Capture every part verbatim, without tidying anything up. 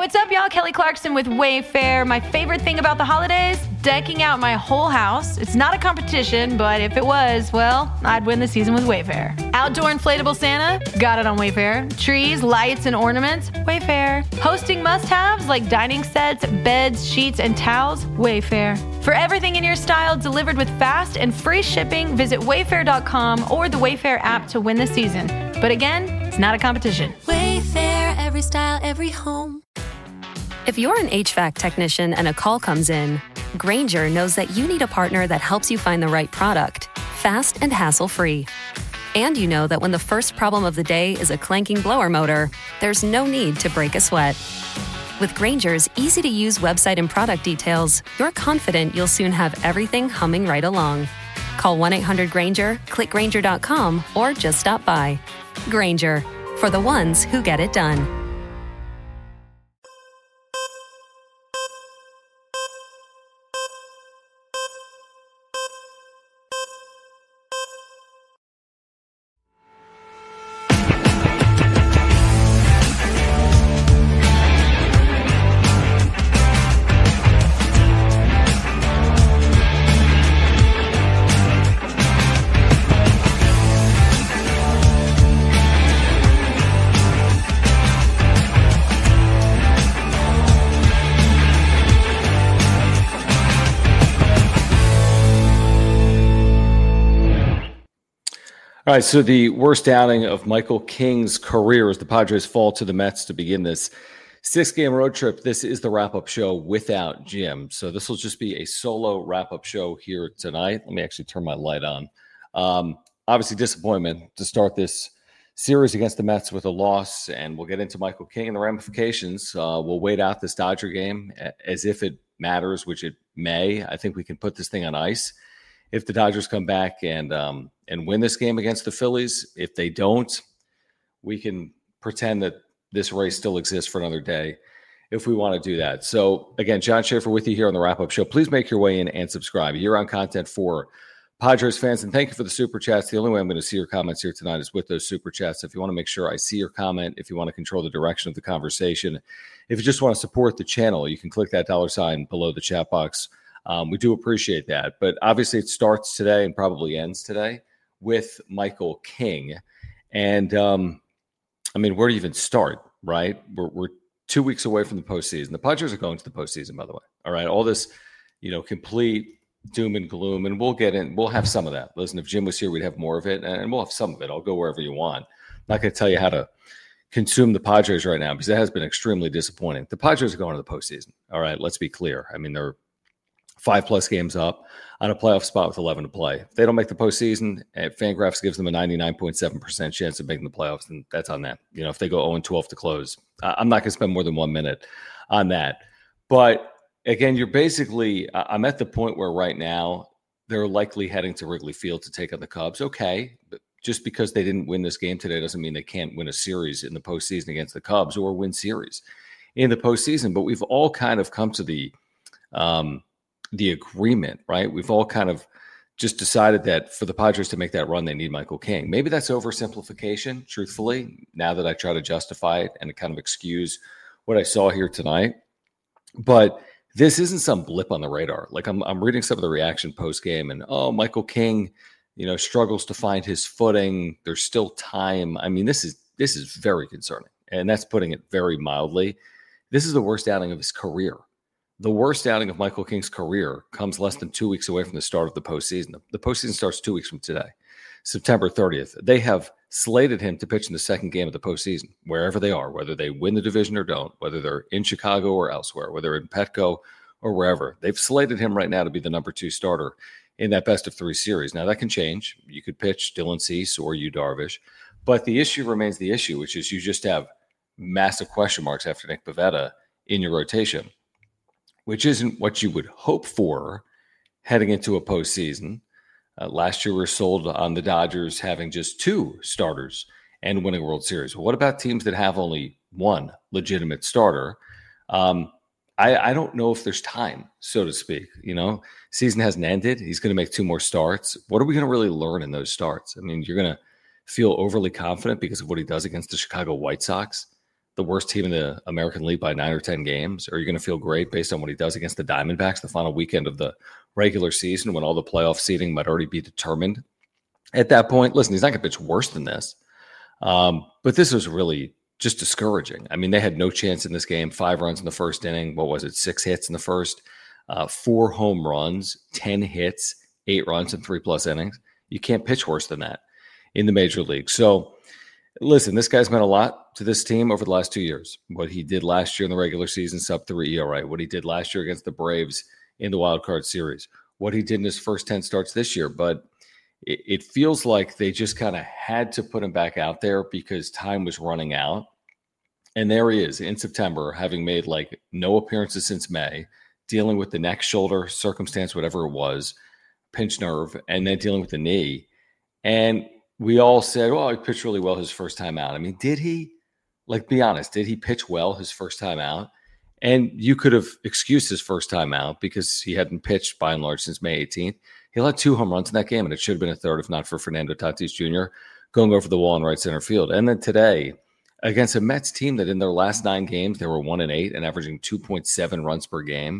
What's up, y'all? Kelly Clarkson with Wayfair. My favorite thing about the holidays? Decking out my whole house. It's not a competition, but if it was, well, I'd win the season with Wayfair. Outdoor inflatable Santa? Got it on Wayfair. Trees, lights, and ornaments? Wayfair. Hosting must-haves like dining sets, beds, sheets, and towels? Wayfair. For everything in your style delivered with fast and free shipping, visit wayfair dot com or the Wayfair app to win the season. But again, it's not a competition. Wayfair, every style, every home. If you're an H V A C technician and a call comes in, Grainger knows that you need a partner that helps you find the right product, fast and hassle-free. And you know that when the first problem of the day is a clanking blower motor, there's no need to break a sweat. With Grainger's easy-to-use website and product details, you're confident you'll soon have everything humming right along. Call one eight hundred Grainger, click Grainger dot com, or just stop by. Grainger, for the ones who get it done. All right, so the worst outing of Michael King's career as the Padres fall to the Mets to begin this six-game road trip. This is the wrap-up show without Jim. So this will just be a solo wrap-up show here tonight. Let me actually turn my light on. Um, obviously, disappointment to start this series against the Mets with a loss, and we'll get into Michael King and the ramifications. Uh, we'll wait out this Dodger game as if it matters, which it may. I think we can put this thing on ice if the Dodgers come back and um, and win this game against the Phillies. If they don't, we can pretend that this race still exists for another day if we want to do that. So, again, John Schaefer with you here on the Wrap-Up Show. Please make your way in and subscribe. Year-round content for Padres fans. And thank you for the Super Chats. The only way I'm going to see your comments here tonight is with those Super Chats. If you want to make sure I see your comment, if you want to control the direction of the conversation, if you just want to support the channel, you can click that dollar sign below the chat box. Um, we do appreciate that. But obviously it starts today and probably ends today with Michael King. And, um, I mean, where do you even start, right? We're, we're two weeks away from the postseason. The Padres are going to the postseason, by the way. All right, all this, you know, complete doom and gloom, and we'll get in. We'll have some of that. Listen, if Jim was here, we'd have more of it, and we'll have some of it. I'll go wherever you want. I'm not going to tell you how to consume the Padres right now because that has been extremely disappointing. The Padres are going to the postseason. All right, let's be clear. I mean, they're five-plus games up on a playoff spot with eleven to play. If they don't make the postseason, Fangraphs gives them a ninety-nine point seven percent chance of making the playoffs, and that's on them. You know, if they go oh and twelve to close, I'm not going to spend more than one minute on that. But, again, you're basically – I'm at the point where right now they're likely heading to Wrigley Field to take on the Cubs. Okay, but just because they didn't win this game today doesn't mean they can't win a series in the postseason against the Cubs or win series in the postseason. But we've all kind of come to the um, – the agreement, right? We've all kind of just decided that for the Padres to make that run, they need Michael King. Maybe that's oversimplification, truthfully, now that I try to justify it and kind of excuse what I saw here tonight. But this isn't some blip on the radar. Like I'm, I'm reading some of the reaction post-game and, oh, Michael King, you know, struggles to find his footing. There's still time. I mean, this is, this is very concerning. And that's putting it very mildly. This is the worst outing of his career. The worst outing of Michael King's career comes less than two weeks away from the start of the postseason. The postseason starts two weeks from today, September thirtieth. They have slated him to pitch in the second game of the postseason, wherever they are, whether they win the division or don't, whether they're in Chicago or elsewhere, whether in Petco or wherever. They've slated him right now to be the number two starter in that best of three series. Now, that can change. You could pitch Dylan Cease or Yu Darvish, but the issue remains the issue, which is you just have massive question marks after Nick Pivetta in your rotation, which isn't what you would hope for heading into a postseason. Uh, last year, we were sold on the Dodgers having just two starters and winning a World Series. Well, what about teams that have only one legitimate starter? Um, I, I don't know if there's time, so to speak. You know, season hasn't ended. He's going to make two more starts. What are we going to really learn in those starts? I mean, you're going to feel overly confident because of what he does against the Chicago White Sox. the worst team in the American League by nine or ten games? Or are you going to feel great based on what he does against the Diamondbacks the final weekend of the regular season when all the playoff seeding might already be determined? At that point, listen, he's not going to pitch worse than this. Um, but this was really just discouraging. I mean, they had no chance in this game. Five runs in the first inning. What was it? Six hits in the first. Uh, four home runs, ten hits, eight runs in three-plus innings. You can't pitch worse than that in the major league. So, listen, this guy's meant a lot to this team over the last two years. What he did last year in the regular season, sub three E R A. What he did last year against the Braves in the wild card series. What he did in his first ten starts this year. But it, it feels like they just kind of had to put him back out there because time was running out. And there he is in September, having made like no appearances since May, dealing with the neck, shoulder circumstance, whatever it was, pinched nerve, and then dealing with the knee. And we all said, well, he pitched really well his first time out. I mean, did he? Like, be honest, did he pitch well his first time out? And you could have excused his first time out because he hadn't pitched by and large since May eighteenth. He had two home runs in that game, and it should have been a third if not for Fernando Tatis Junior going over the wall in right center field. And then today, against a Mets team that in their last nine games, they were one and eight and averaging two point seven runs per game,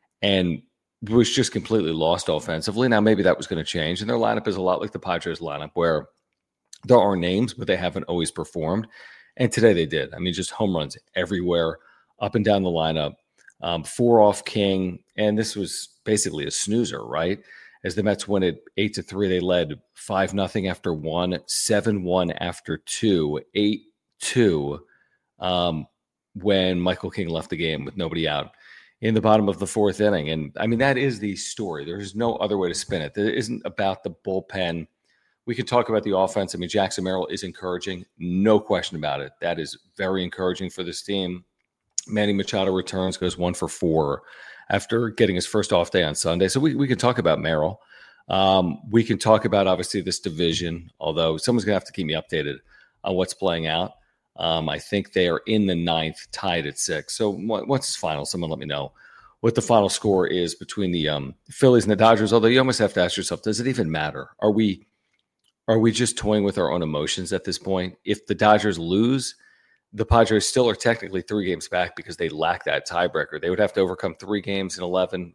and was just completely lost offensively. Now, maybe that was going to change. And their lineup is a lot like the Padres lineup, where there are names, but they haven't always performed. And today they did. I mean, just home runs everywhere, up and down the lineup. Um, four off King. And this was basically a snoozer, right? As the Mets win it eight to three, they led five nothing after one, seven one after two, eight two um, when Michael King left the game with nobody out in the bottom of the fourth inning. And I mean, that is the story. There's no other way to spin it. It isn't about the bullpen. We can talk about the offense. I mean, Jackson Merrill is encouraging. No question about it. That is very encouraging for this team. Manny Machado returns, goes one for four after getting his first off day on Sunday. So we, we can talk about Merrill. Um, we can talk about, obviously, this division, although someone's going to have to keep me updated on what's playing out. Um, I think they are in the ninth, tied at six. So what, what's his final? Someone let me know what the final score is between the um, Phillies and the Dodgers. Although you almost have to ask yourself, does it even matter? Are we are we just toying with our own emotions at this point? If the Dodgers lose, the Padres still are technically three games back because they lack that tiebreaker. They would have to overcome three games in eleven.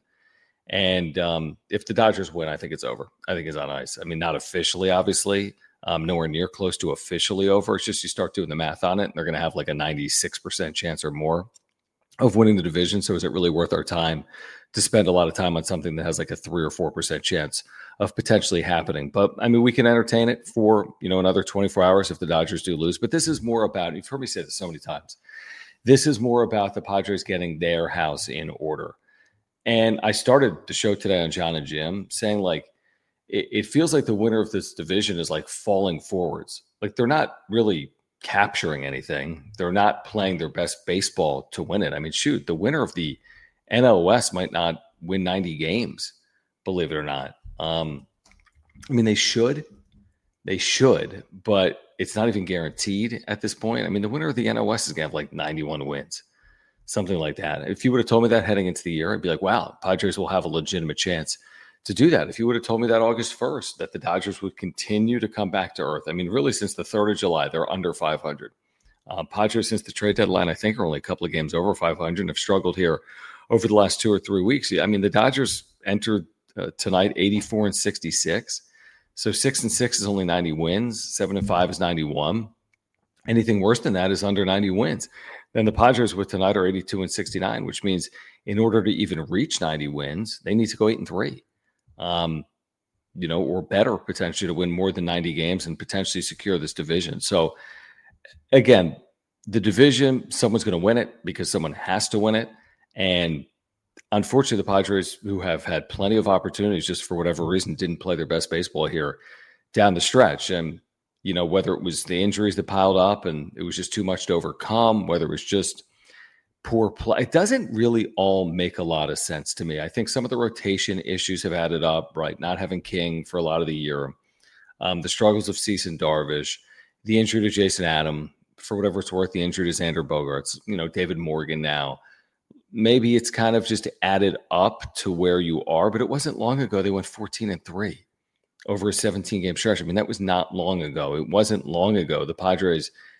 And um, if the Dodgers win, I think it's over. I think it's on ice. I mean, not officially, obviously. Um, nowhere near close to officially over. It's just you start doing the math on it, and they're going to have like a ninety-six percent chance or more of winning the division. So is it really worth our time to spend a lot of time on something that has like a three or four percent chance of potentially happening? But I mean, we can entertain it for, you know, another twenty-four hours if the Dodgers do lose. But this is more about, you've heard me say this so many times, this is more about the Padres getting their house in order. And I started the show today on John and Jim saying, like, it, it feels like the winner of this division is like falling forwards. Like, they're not really capturing anything. They're not playing their best baseball to win it. I mean, shoot, the winner of the N L West might not win ninety games, believe it or not. Um, I mean, they should. They should, but it's not even guaranteed at this point. I mean, the winner of the N L West is going to have like ninety-one wins, something like that. If you would have told me that heading into the year, I'd be like, wow, Padres will have a legitimate chance to do that. If you would have told me that August first, that the Dodgers would continue to come back to earth. I mean, really, since the third of July, they're under five hundred. Uh, Padres, since the trade deadline, I think are only a couple of games over five hundred and have struggled here over the last two or three weeks. I mean, the Dodgers entered uh, tonight eighty-four and sixty-six. So six and six is only ninety wins. Seven and five is ninety-one. Anything worse than that is under ninety wins. Then the Padres with tonight are eighty-two and sixty-nine, which means in order to even reach ninety wins, they need to go eight and three. Um, you know, or better potentially to win more than ninety games and potentially secure this division. So again, the division, someone's going to win it because someone has to win it. And unfortunately, the Padres, who have had plenty of opportunities, just for whatever reason, didn't play their best baseball here down the stretch. And, you know, whether it was the injuries that piled up and it was just too much to overcome, whether it was just poor play, it doesn't really all make a lot of sense to me. I think some of the rotation issues have added up, right? Not having King for a lot of the year, um, the struggles of Cease and Darvish, the injury to Jason Adam, for whatever it's worth, the injury to Xander Bogaerts, you know, David Morgan now. Maybe it's kind of just added up to where you are, but it wasn't long ago they went fourteen and three over a seventeen game stretch. I mean, that was not long ago. It wasn't long ago the Padres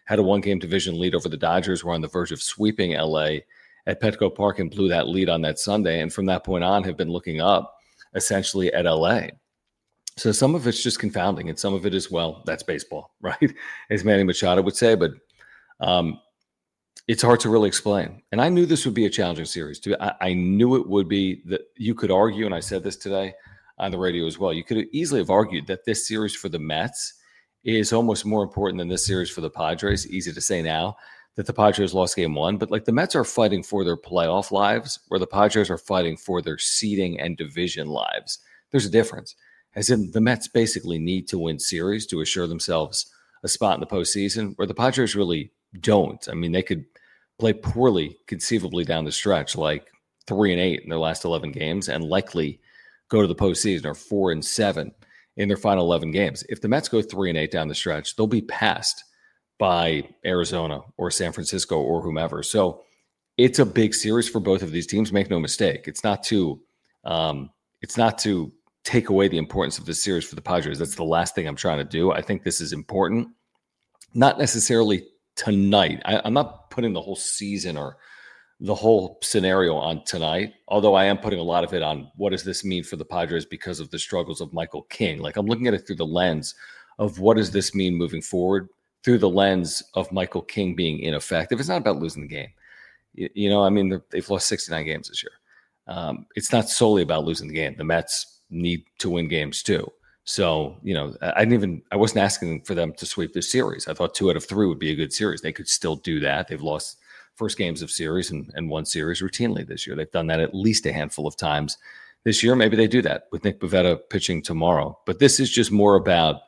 had a one-game division lead over the Dodgers, were on the verge of sweeping L A at Petco Park and blew that lead on that Sunday. And from that point on, have been looking up essentially at L A. So some of it's just confounding, and some of it is, well, that's baseball, right? As Manny Machado would say, but um, it's hard to really explain. And I knew this would be a challenging series. Too. I, I knew it would be. That you could argue, and I said this today on the radio as well, you could easily have argued that this series for the Mets is almost more important than this series for the Padres. Easy to say now that the Padres lost game one, but like the Mets are fighting for their playoff lives, where the Padres are fighting for their seeding and division lives. There's a difference. As in, the Mets basically need to win series to assure themselves a spot in the postseason, where the Padres really don't. I mean, they could play poorly conceivably down the stretch, like three and eight in their last eleven games, and likely go to the postseason, or four and seven in their final eleven games. If the Mets go three and eight down the stretch, they'll be passed by Arizona or San Francisco or whomever. So it's a big series for both of these teams. Make no mistake. It's not to, um, it's not to take away the importance of this series for the Padres. That's the last thing I'm trying to do. I think this is important, not necessarily tonight. I, I'm not putting the whole season or the whole scenario on tonight, although I am putting a lot of it on what does this mean for the Padres because of the struggles of Michael King. Like, I'm looking at it through the lens of what does this mean moving forward, through the lens of Michael King being ineffective. It's not about losing the game. You, you know, I mean, they've lost sixty-nine games this year. Um, it's not solely about losing the game. The Mets need to win games too. So, you know, I didn't even, I wasn't asking for them to sweep this series. I thought two out of three would be a good series. They could still do that. They've lost first games of series and, and won series routinely this year. They've done that at least a handful of times this year. Maybe they do that with Nick Pivetta pitching tomorrow. But this is just more about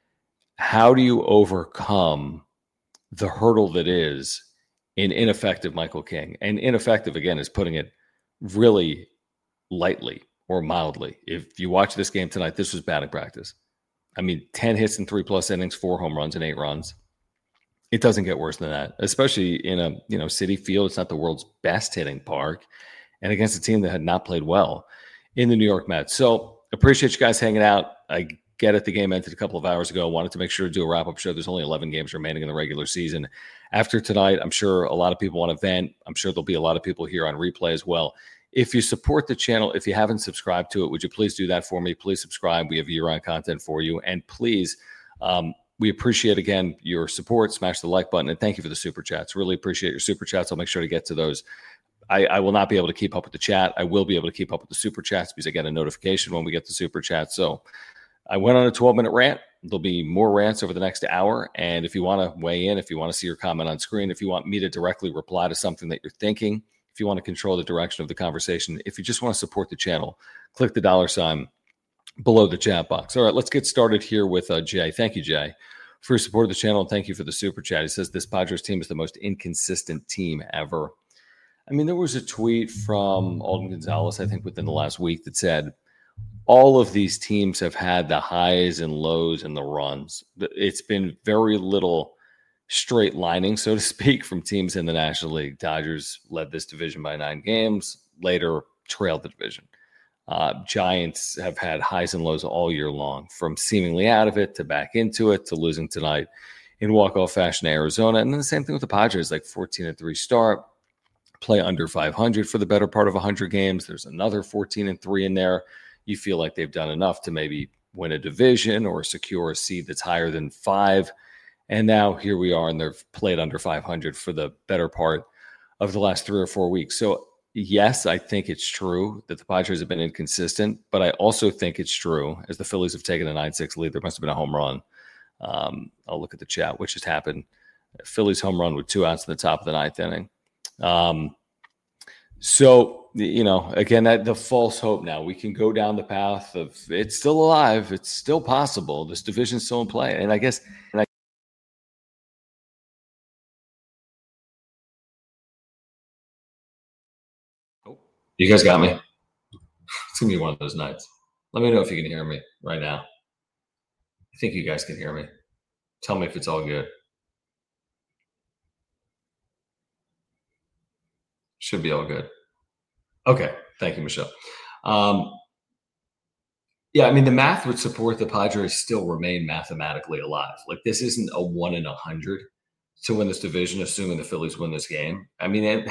how do you overcome the hurdle that is an ineffective Michael King. And ineffective, again, is putting it really lightly or mildly. If you watch this game tonight, this was batting practice. I mean, ten hits in three plus innings, four home runs and eight runs. It doesn't get worse than that, especially in a, you know, Citi Field. It's not the world's best hitting park, and against a team that had not played well in the New York Mets. So appreciate you guys hanging out. I get it. The game ended a couple of hours ago. Wanted to make sure to do a wrap-up show. There's only eleven games remaining in the regular season. After tonight, I'm sure a lot of people want to vent. I'm sure there'll be a lot of people here on replay as well. If you support the channel, if you haven't subscribed to it, would you please do that for me? Please subscribe. We have year-round content for you. And please, um, we appreciate, again, your support. Smash the like button. And thank you for the super chats. Really appreciate your super chats. I'll make sure to get to those. I, I will not be able to keep up with the chat. I will be able to keep up with the super chats because I get a notification when we get the super chat. So I went on a twelve-minute rant. There'll be more rants over the next hour. And if you want to weigh in, if you want to see your comment on screen, if you want me to directly reply to something that you're thinking, if you want to control the direction of the conversation, if you just want to support the channel, click the dollar sign below the chat box. All right, let's get started here with uh, Jay. Thank you, Jay, for your support of the channel. And thank you for the super chat. He says this Padres team is the most inconsistent team ever. I mean, there was a tweet from Alden Gonzalez, I think, within the last week that said all of these teams have had the highs and lows and the runs. It's been very little straight lining, so to speak, from teams in the National League. Dodgers led this division by nine games, later trailed the division. Uh, Giants have had highs and lows all year long, from seemingly out of it to back into it to losing tonight in walk-off fashion to Arizona. And then the same thing with the Padres, like fourteen and three start, play under five hundred for the better part of one hundred games. There's another fourteen and three in there. You feel like they've done enough to maybe win a division or secure a seed that's higher than five. And now here we are, and they've played under five hundred for the better part of the last three or four weeks. So, yes, I think it's true that the Padres have been inconsistent, but I also think it's true, as the Phillies have taken a nine six lead, there must have been a home run. Um, I'll look at the chat, which just happened. Phillies home run with two outs in the top of the ninth inning. Um, so, you know, again, that the false hope now. We can go down the path of it's still alive. It's still possible. This division's still in play. And I guess and I You guys got me. It's going to be one of those nights. Let me know if you can hear me right now. I think you guys can hear me. Tell me if it's all good. Should be all good. Okay. Thank you, Michelle. Um, yeah, I mean, the math would support the Padres still remain mathematically alive. Like, this isn't a one in a hundred to win this division, assuming the Phillies win this game. I mean, it,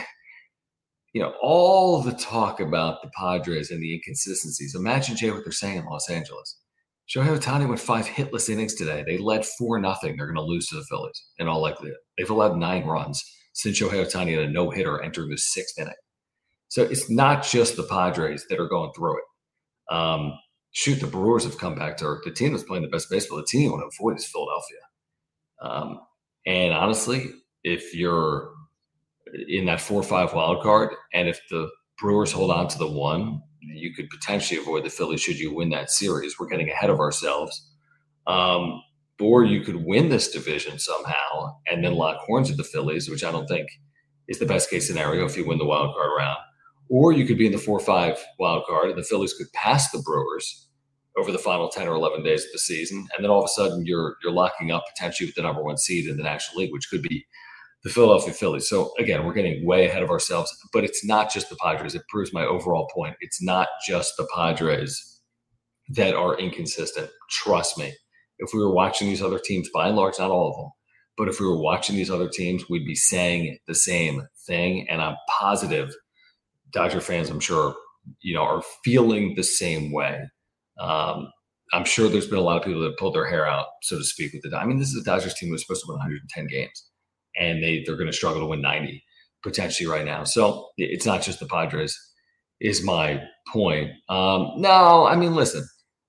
you know, all the talk about the Padres and the inconsistencies. Imagine, Jay, what they're saying in Los Angeles. Shohei Ohtani went five hitless innings today. They led four nothing. They're going to lose to the Phillies in all likelihood. They've allowed nine runs since Shohei Ohtani had a no-hitter entering the sixth inning. So it's not just the Padres that are going through it. Um, shoot, the Brewers have come back to earth. The team that's playing the best baseball, the team you want to avoid is Philadelphia. Um, and honestly, if you're in that four or five wild card, and if the Brewers hold on to the one, you could potentially avoid the Phillies should you win that series. We're getting ahead of ourselves. Um, or you could win this division somehow and then lock horns with the Phillies, which I don't think is the best case scenario if you win the wild card round. Or you could be in the four or five wild card and the Phillies could pass the Brewers over the final ten or eleven days of the season. And then all of a sudden you're you're locking up potentially with the number one seed in the National League, which could be the Philadelphia Phillies. So again, we're getting way ahead of ourselves, but it's not just the Padres. It proves my overall point. It's not just the Padres that are inconsistent. Trust me. If we were watching these other teams, by and large, not all of them, but if we were watching these other teams, we'd be saying the same thing. And I'm positive Dodger fans, I'm sure, you know, are feeling the same way. Um, I'm sure there's been a lot of people that pulled their hair out, so to speak, with the I mean, this is a Dodgers team that was supposed to win one hundred ten games. And they, they're going to struggle to win ninety potentially right now. So it's not just the Padres is my point. Um, no, I mean, listen,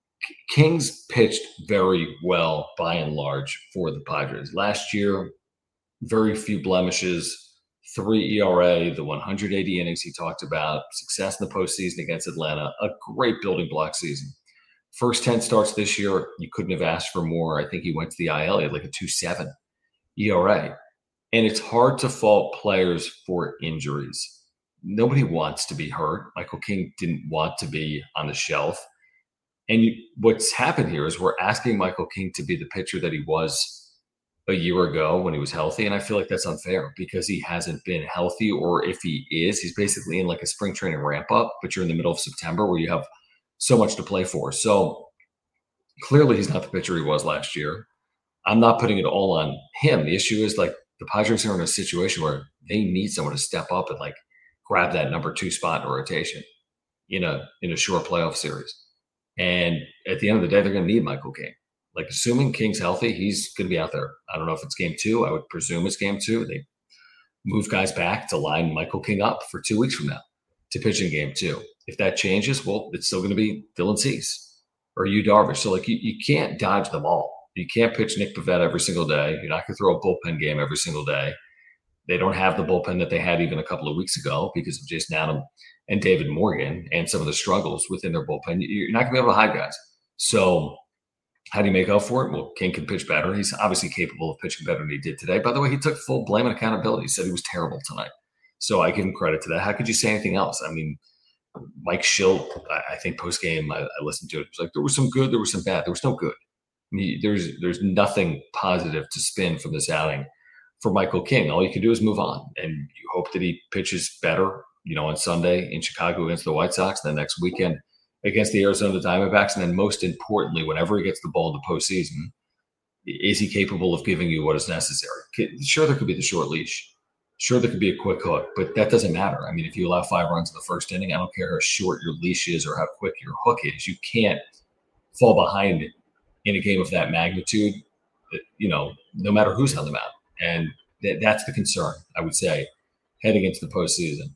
Kings pitched very well by and large for the Padres. Last year, very few blemishes, three E R A, the one hundred eighty innings he talked about, success in the postseason against Atlanta, a great building block season. First ten starts this year, you couldn't have asked for more. I think he went to the I L. He had like a two point seven E R A. And it's hard to fault players for injuries. Nobody wants to be hurt. Michael King didn't want to be on the shelf. And you, what's happened here is we're asking Michael King to be the pitcher that he was a year ago when he was healthy. And I feel like that's unfair because he hasn't been healthy, or if he is, he's basically in like a spring training ramp up, but you're in the middle of September where you have so much to play for. So clearly he's not the pitcher he was last year. I'm not putting it all on him. The issue is like, the Padres are in a situation where they need someone to step up and like grab that number two spot in rotation in a in a short playoff series. And at the end of the day, they're going to need Michael King. Like, assuming King's healthy, he's going to be out there. I don't know if it's game two. I would presume it's game two. They move guys back to line Michael King up for two weeks from now to pitch in game two. If that changes, well, it's still going to be Dylan Cease or Yu Darvish. So like you, you can't dodge them all. You can't pitch Nick Pivetta every single day. You're not going to throw a bullpen game every single day. They don't have the bullpen that they had even a couple of weeks ago because of Jason Adam and David Morgan and some of the struggles within their bullpen. You're not going to be able to hide guys. So how do you make up for it? Well, King can pitch better. He's obviously capable of pitching better than he did today. By the way, he took full blame and accountability. He said he was terrible tonight. So I give him credit to that. How could you say anything else? I mean, Mike Schilt, I think post-game, I, I listened to it. It was like, there was some good, there was some bad. There was no good. I mean, there's there's nothing positive to spin from this outing for Michael King. All you can do is move on, and you hope that he pitches better, you know, on Sunday in Chicago against the White Sox, and then next weekend against the Arizona Diamondbacks, and then most importantly, whenever he gets the ball in the postseason, is he capable of giving you what is necessary? Sure, there could be the short leash. Sure, there could be a quick hook, but that doesn't matter. I mean, if you allow five runs in the first inning, I don't care how short your leash is or how quick your hook is. You can't fall behind it in a game of that magnitude, you know, no matter who's on the mound. And th- that's the concern, I would say, heading into the postseason.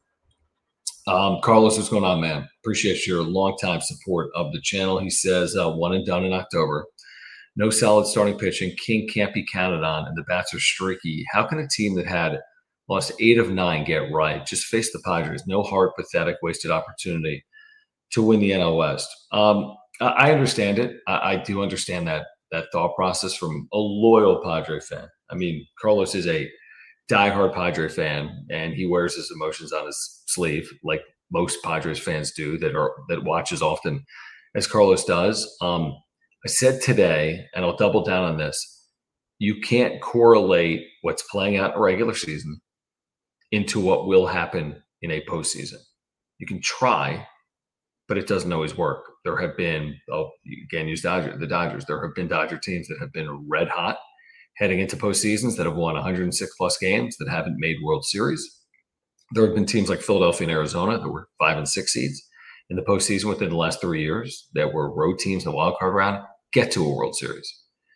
Um, Carlos, what's going on, man? Appreciate your longtime support of the channel. He says, uh, one and done in October. No solid starting pitching. King can't be counted on, and the bats are streaky. How can a team that had lost eight of nine get right? Just face the Padres. No heart, pathetic, wasted opportunity to win the N L West. Um, I understand it. I, I do understand that that thought process from a loyal Padre fan. I mean, Carlos is a diehard Padre fan, and he wears his emotions on his sleeve, like most Padres fans do that are that watch as often as Carlos does. Um, I said today, and I'll double down on this: you can't correlate what's playing out in a regular season into what will happen in a postseason. You can try, but it doesn't always work. There have been, oh, again, use Dodger, the Dodgers. There have been Dodger teams that have been red hot heading into postseasons that have won one hundred six plus games that haven't made World Series. There have been teams like Philadelphia and Arizona that were five and six seeds in the postseason within the last three years that were road teams in the wild card round get to a World Series.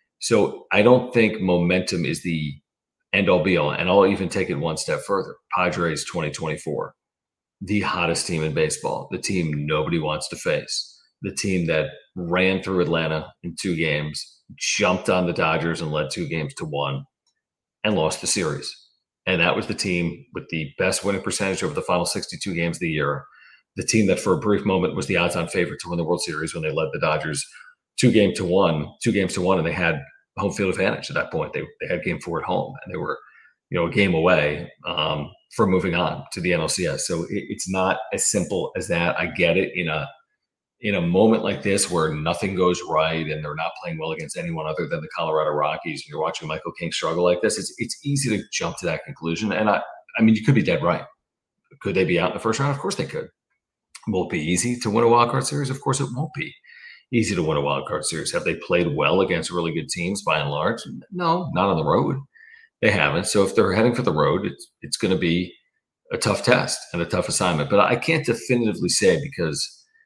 So I don't think momentum is the end all be all. And I'll even take it one step further. Padres twenty twenty-four, the hottest team in baseball, the team nobody wants to face, the team that ran through Atlanta in two games, jumped on the Dodgers and led two games to one and lost the series. And that was the team with the best winning percentage over the final sixty-two games of the year. The team that for a brief moment was the odds-on favorite to win the World Series when they led the Dodgers two game to one, two games to one, and they had home field advantage at that point. They they had game four at home, and they were, you know, a game away um, from moving on to the N L C S. So it, it's not as simple as that. I get it in a in a moment like this where nothing goes right and they're not playing well against anyone other than the Colorado Rockies, and you're watching Michael King struggle like this. It's it's easy to jump to that conclusion. And I I mean, you could be dead right. Could they be out in the first round? Of course they could. Will it be easy to win a wild card series? Of course it won't be easy to win a wild card series. Have they played well against really good teams by and large? No, not on the road. They haven't. So if they're heading for the road, it's it's going to be a tough test and a tough assignment. But I can't definitively say because,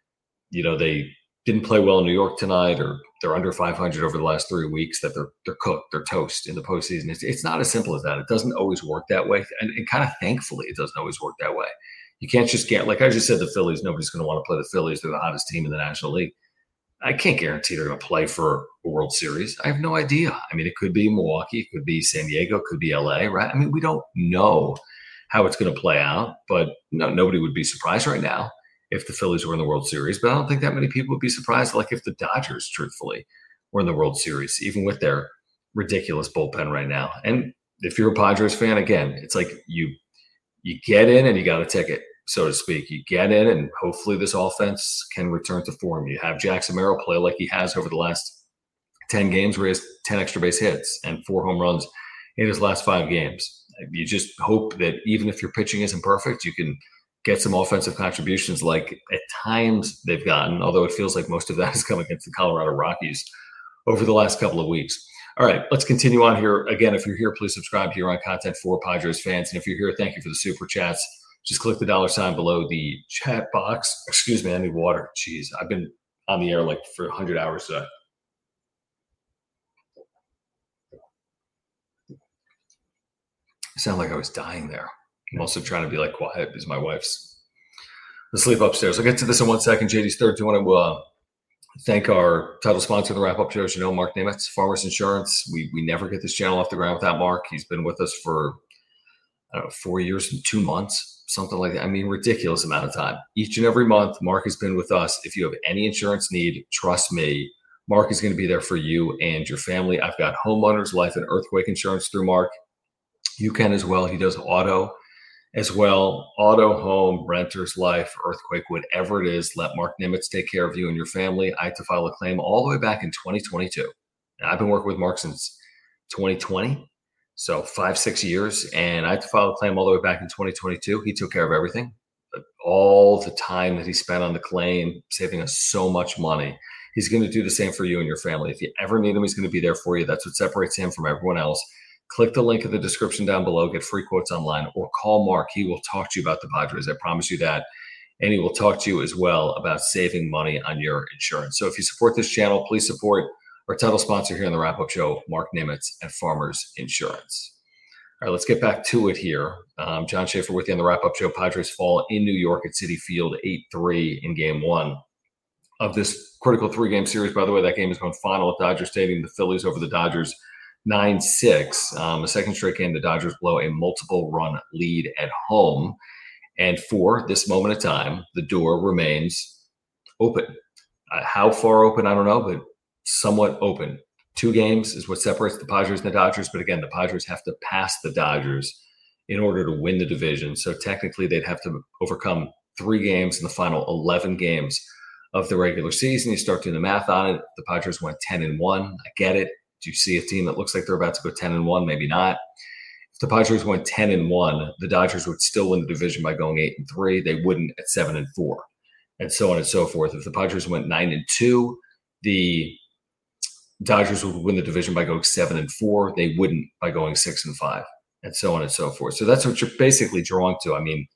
you know, they didn't play well in New York tonight or they're under five hundred over the last three weeks that they're they're cooked, they're toast in the postseason. It's, it's not as simple as that. It doesn't always work that way. And, and kind of thankfully, it doesn't always work that way. You can't just get, like I just said, the Phillies, nobody's going to want to play the Phillies. They're the hottest team in the National League. I can't guarantee they're going to play for a World Series. I have no idea. I mean, it could be Milwaukee, it could be San Diego, it could be L A, right? I mean, we don't know how it's going to play out, but no, nobody would be surprised right now if the Phillies were in the World Series. But I don't think that many people would be surprised, like if the Dodgers, truthfully, were in the World Series, even with their ridiculous bullpen right now. And if you're a Padres fan, again, it's like you you get in and you got a ticket, so to speak. You get in and hopefully this offense can return to form. You have Jackson Merrill play like he has over the last ten games where he has ten extra base hits and four home runs in his last five games. You just hope that even if your pitching isn't perfect, you can get some offensive contributions like at times they've gotten, although it feels like most of that is coming against the Colorado Rockies over the last couple of weeks. All right, let's continue on here. Again, if you're here, please subscribe here on Content for Padres Fans. And if you're here, thank you for the super chats. Just click the dollar sign below the chat box. Excuse me, I need water. Jeez, I've been on the air like for one hundred hours today. I sound like I was dying there. I'm also trying to be like quiet because my wife's asleep upstairs. I'll get to this in one second. J D's third. Do you want to uh, thank our title sponsor of the wrap-up show, as you know, Mark Nimitz, Farmers Insurance. We we never get this channel off the ground without Mark. He's been with us for I don't know, four years and two months, something like that. I mean, ridiculous amount of time. Each and every month, Mark has been with us. If you have any insurance need, trust me, Mark is going to be there for you and your family. I've got homeowners, life, and earthquake insurance through Mark. You can as well. He does auto as well. Auto, home, renters, life, earthquake, whatever it is, let Mark Nimitz take care of you and your family. I had to file a claim all the way back in twenty twenty-two. And I've been working with Mark since twenty twenty. So five, six years. And I had to file a claim all the way back in twenty twenty-two. He took care of everything. All the time that he spent on the claim, saving us so much money. He's going to do the same for you and your family. If you ever need him, he's going to be there for you. That's what separates him from everyone else. Click the link in the description down below, get free quotes online, or call Mark. He will talk to you about the Padres. I promise you that. And he will talk to you as well about saving money on your insurance. So if you support this channel, please support our title sponsor here on the wrap-up show, Mark Nimitz and Farmers Insurance. All right, let's get back to it here. Um, John Schaefer with you on the wrap-up show. Padres fall in New York at Citi Field eight three in game one of this critical three-game series. By the way, that game is going final at Dodger Stadium. The Phillies over the Dodgers nine six. Um, a second straight game, the Dodgers blow a multiple-run lead at home. And for this moment of time, the door remains open. Uh, how far open, I don't know, but somewhat open. Two games is what separates the Padres and the Dodgers. But again, the Padres have to pass the Dodgers in order to win the division. So technically, they'd have to overcome three games in the final eleven games of the regular season. You start doing the math on it. The Padres went ten and one. I get it. Do you see a team that looks like they're about to go ten and one? Maybe not. If the Padres went ten and one, the Dodgers would still win the division by going eight and three. They wouldn't at seven and four, and so on and so forth. If the Padres went nine and two, the Dodgers would win the division by going seven and four. They wouldn't by going six and five, and so on and so forth. So that's what you're basically drawing to. I mean,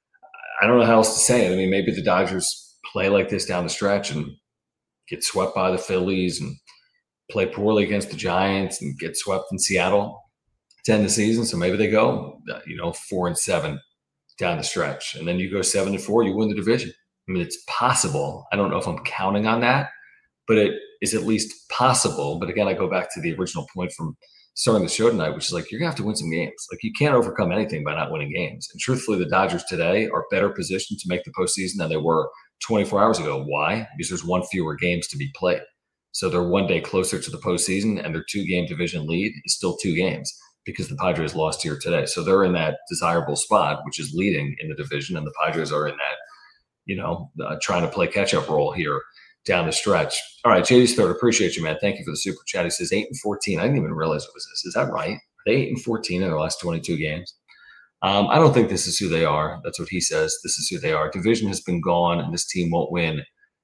I don't know how else to say it. I mean, maybe the Dodgers play like this down the stretch and get swept by the Phillies and play poorly against the Giants and get swept in Seattle to end the season. So maybe they go, you know, four and seven down the stretch, and then you go seven and four, you win the division. I mean, it's possible. I don't know if I'm counting on that, but it is at least possible. But again, I go back to the original point from starting the show tonight, which is like, you're going to have to win some games. Like, you can't overcome anything by not winning games. And truthfully, the Dodgers today are better positioned to make the postseason than they were twenty-four hours ago. Why? Because there's one fewer games to be played. So they're one day closer to the postseason, and their two-game division lead is still two games because the Padres lost here today. So they're in that desirable spot, which is leading in the division, and the Padres are in that, you know, uh, trying to play catch-up role here down the stretch. All right, J D's third. Appreciate you, man. Thank you for the super chat. He says eight and fourteen. I didn't even realize it was this. Is that right? Are they eight and fourteen in their last twenty-two games? Um, I don't think this is who they are. That's what he says. This is who they are. Division has been gone, and this team won't win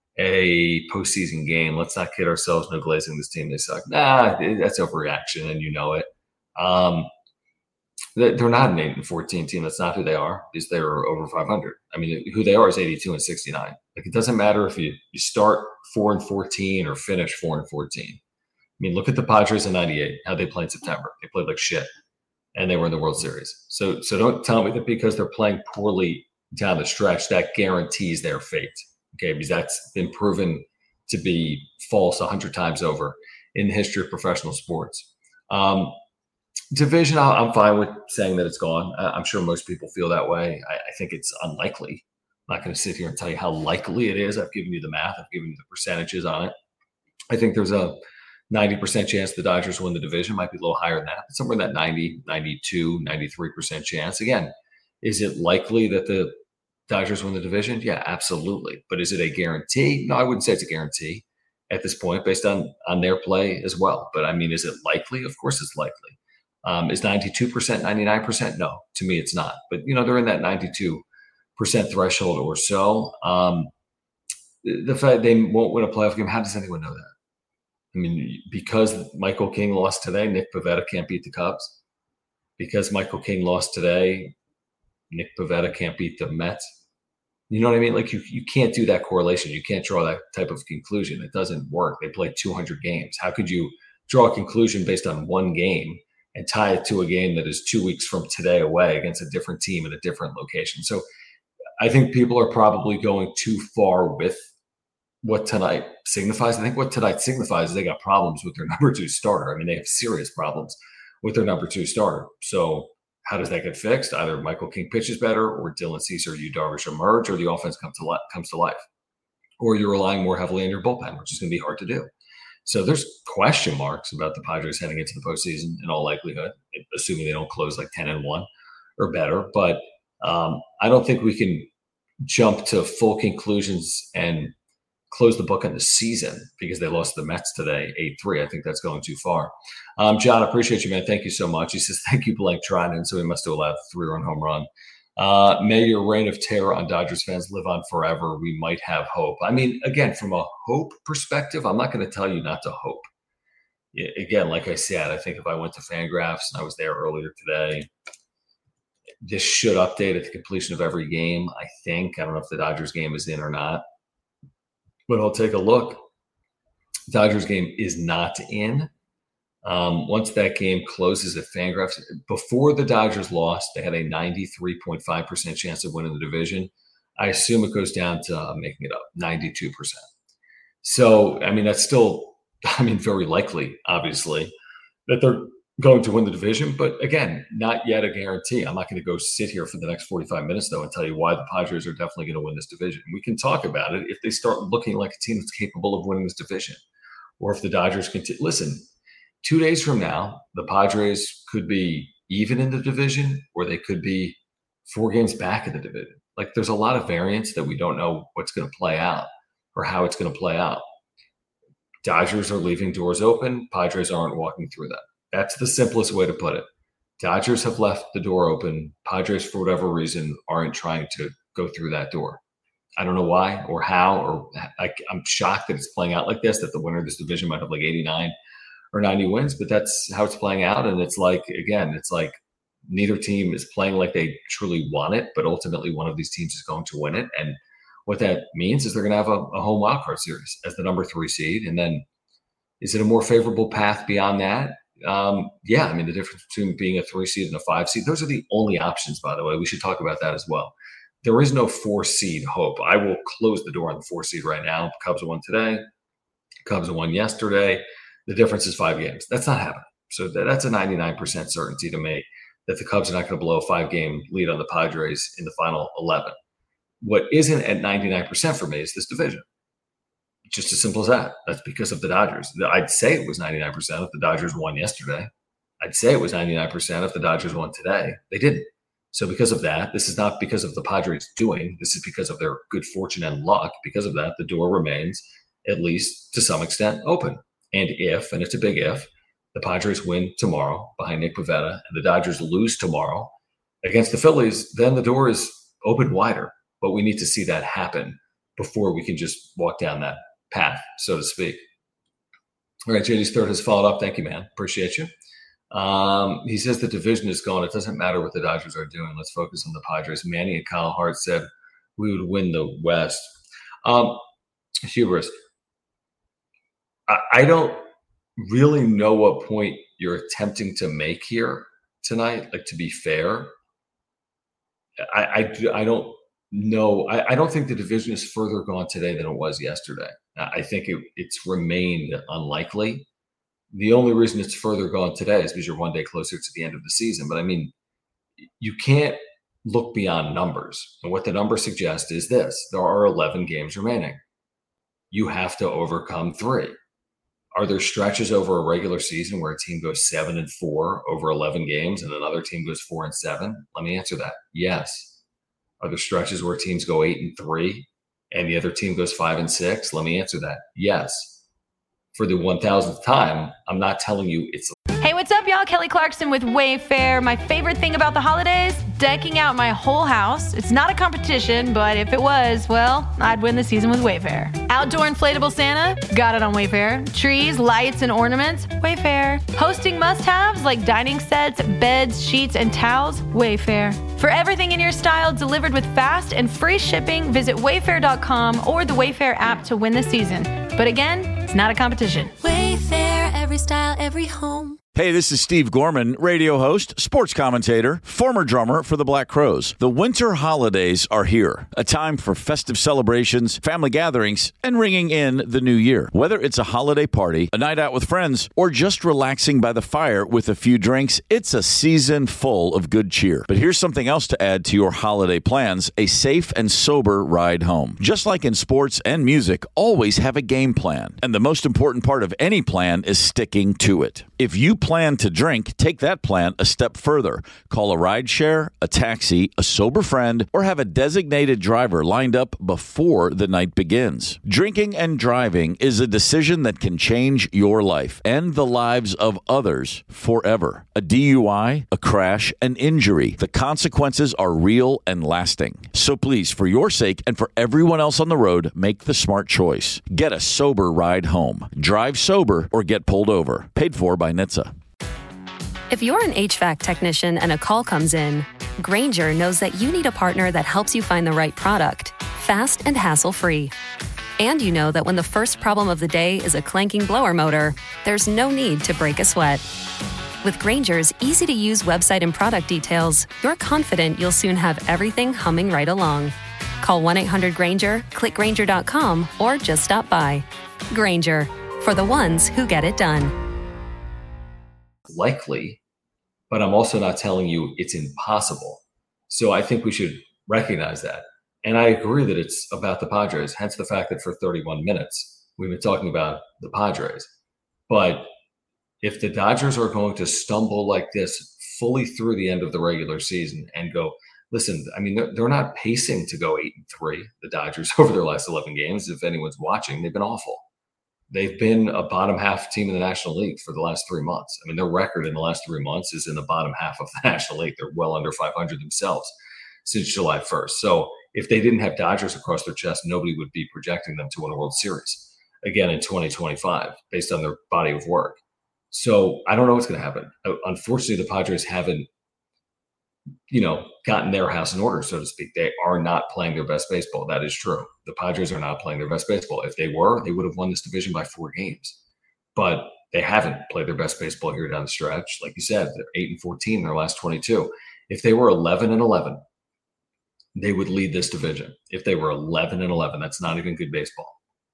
a postseason game. Let's not kid ourselves. No glazing this team. They suck. Nah, that's overreaction, and you know it. Um, they're not an eight and fourteen team. That's not who they are, because they're over five hundred. I mean, who they are is eighty-two and sixty-nine. Like, it doesn't matter if you, you start four and fourteen or finish four and fourteen. I mean, look at the Padres in ninety-eight, how they played in September. They played like shit, and they were in the World Series. So, so don't tell me that because they're playing poorly down the stretch, that guarantees their fate. Okay, because that's been proven to be false a hundred times over in the history of professional sports. Um, Division, I'm fine with saying that it's gone. I'm sure most people feel that way. I, I think it's unlikely. I'm not going to sit here and tell you how likely it is. I've given you the math. I've given you the percentages on it. I think there's a ninety percent chance the Dodgers win the division. Might be a little higher than that. But somewhere in that ninety, ninety-two, ninety-three percent chance. Again, is it likely that the Dodgers win the division? Yeah, absolutely. But is it a guarantee? No, I wouldn't say it's a guarantee at this point based on, on their play as well. But, I mean, is it likely? Of course it's likely. Um, is ninety-two percent, ninety-nine percent? No, to me it's not. But, you know, they're in that ninety-two percent threshold or so. Um, the fact they won't win a playoff game, how does anyone know that? I mean, because Michael King lost today, Nick Pivetta can't beat the Cubs. Because Michael King lost today, Nick Pivetta can't beat the Mets. You know what I mean? Like, you, you can't do that correlation. You can't draw that type of conclusion. It doesn't work. They played two hundred games. How could you draw a conclusion based on one game and tie it to a game that is two weeks from today away against a different team at a different location? So I think people are probably going too far with what tonight signifies. I think what tonight signifies is they got problems with their number two starter. I mean, they have serious problems with their number two starter. So how does that get fixed? Either Michael King pitches better, or Dylan Cease or Yu Darvish emerge, or the offense comes to li- comes to life. Or you're relying more heavily on your bullpen, which is going to be hard to do. So there's question marks about the Padres heading into the postseason in all likelihood, assuming they don't close like ten and one or better. But um, I don't think we can jump to full conclusions and close the book on the season because they lost to the Mets today, eight three. I think that's going too far. Um, John, I appreciate you, man. Thank you so much. He says, thank you, Blake Trinan. So he must have allowed a three-run home run. Uh, may your reign of terror on Dodgers fans live on forever. We might have hope. I mean, again, from a hope perspective, I'm not going to tell you not to hope. Again, like I said, I think if I went to Fangraphs and I was there earlier today, this should update at the completion of every game, I think. I don't know if the Dodgers game is in or not, but I'll take a look. Dodgers game is not in. Um, once that game closes at Fangraphs, before the Dodgers lost, they had a ninety-three point five percent chance of winning the division. I assume it goes down to, uh, making it up, ninety-two percent. So, I mean, that's still, I mean, very likely, obviously, that they're going to win the division. But again, not yet a guarantee. I'm not going to go sit here for the next forty-five minutes, though, and tell you why the Padres are definitely going to win this division. We can talk about it if they start looking like a team that's capable of winning this division, or if the Dodgers continue. Listen, two days from now, the Padres could be even in the division, or they could be four games back in the division. Like, there's a lot of variance that we don't know what's going to play out or how it's going to play out. Dodgers are leaving doors open. Padres aren't walking through them. That's the simplest way to put it. Dodgers have left the door open. Padres, for whatever reason, aren't trying to go through that door. I don't know why or how, or I, I'm shocked that it's playing out like this, that the winner of this division might have like eighty-nine or ninety wins, but that's how it's playing out. And it's like, again, it's like neither team is playing like they truly want it, but ultimately one of these teams is going to win it. And what that means is they're going to have a, a home wildcard series as the number three seed. And then is it a more favorable path beyond that? Um, yeah, I mean, the difference between being a three seed and a five seed, those are the only options, by the way. We should talk about that as well. There is no four seed hope. I will close the door on the four seed right now. Cubs won today. Cubs won yesterday. The difference is five games. That's not happening. So that, that's a ninety-nine percent certainty to me that the Cubs are not going to blow a five-game lead on the Padres in the final eleven. What isn't at ninety-nine percent for me is this division. Just as simple as that. That's because of the Dodgers. I'd say it was ninety-nine percent if the Dodgers won yesterday. I'd say it was ninety-nine percent if the Dodgers won today. They didn't. So because of that, this is not because of the Padres doing. This is because of their good fortune and luck. Because of that, the door remains, at least to some extent, open. And if, and it's a big if, the Padres win tomorrow behind Nick Pivetta and the Dodgers lose tomorrow against the Phillies, then the door is open wider. But we need to see that happen before we can just walk down that path, so to speak. All right, J D's third has followed up. Thank you, man. Appreciate you. Um, he says the division is gone. It doesn't matter what the Dodgers are doing. Let's focus on the Padres. Manny and Kyle Hart said we would win the West. Um, hubris. I, I don't really know what point you're attempting to make here tonight. Like, to be fair, I, I, I don't know. I, I don't think the division is further gone today than it was yesterday. I think it, it's remained unlikely. The only reason it's further gone today is because you're one day closer to the end of the season. But I mean, you can't look beyond numbers. And what the numbers suggest is this: there are eleven games remaining. You have to overcome three. Are there stretches over a regular season where a team goes seven and four over eleven games and another team goes four and seven? Let me answer that. Yes. Are there stretches where teams go eight and three and the other team goes five and six? Let me answer that. Yes. For the one thousandth time, I'm not telling you it's. Hey, what's up, y'all? Kelly Clarkson with Wayfair. My favorite thing about the holidays, decking out my whole house. It's not a competition, but if it was, well, I'd win the season with Wayfair. Outdoor inflatable Santa, got it on Wayfair. Trees, lights, and ornaments, Wayfair. Hosting must-haves like dining sets, beds, sheets, and towels, Wayfair. For everything in your style delivered with fast and free shipping, visit wayfair dot com or the Wayfair app to win the season. But again, it's not a competition. Wayfair, every style, every home. Hey, this is Steve Gorman, radio host, sports commentator, former drummer for the Black Crowes. The winter holidays are here, a time for festive celebrations, family gatherings, and ringing in the new year. Whether it's a holiday party, a night out with friends, or just relaxing by the fire with a few drinks, it's a season full of good cheer. But here's something else to add to your holiday plans: a safe and sober ride home. Just like in sports and music, always have a game plan. And the most important part of any plan is sticking to it. If you plan to drink, take that plan a step further. Call a rideshare, a taxi, a sober friend, or have a designated driver lined up before the night begins. Drinking and driving is a decision that can change your life and the lives of others forever. A D U I, a crash, an injury. The consequences are real and lasting. So please, for your sake and for everyone else on the road, make the smart choice. Get a sober ride home. Drive sober or get pulled over. Paid for by N H T S A. If you're an H V A C technician and a call comes in, Grainger knows that you need a partner that helps you find the right product, fast and hassle-free. And you know that when the first problem of the day is a clanking blower motor, there's no need to break a sweat. With Grainger's easy-to-use website and product details, you're confident you'll soon have everything humming right along. Call one eight hundred Grainger, click Grainger dot com, or just stop by. Grainger, for the ones who get it done. Likely, but I'm also not telling you it's impossible. So I think we should recognize that. And I agree that it's about the Padres, hence the fact that for thirty-one minutes, we've been talking about the Padres. But if the Dodgers are going to stumble like this fully through the end of the regular season and go, listen, I mean, they're, they're not pacing to go eight and three, the Dodgers, over their last eleven games. If anyone's watching, they've been awful. They've been a bottom half team in the National League for the last three months. I mean, their record in the last three months is in the bottom half of the National League. They're well under five hundred themselves since July first. So if they didn't have Dodgers across their chest, nobody would be projecting them to win a World Series again in twenty twenty-five based on their body of work. So I don't know what's going to happen. Unfortunately, the Padres haven't, you know, gotten their house in order, so to speak. They are not playing their best baseball. That is true. The Padres are not playing their best baseball. If they were, they would have won this division by four games. But they haven't played their best baseball here down the stretch. Like you said, they're eight and fourteen in their last twenty-two. If they were eleven and eleven, they would lead this division. If they were eleven and eleven, that's not even good baseball.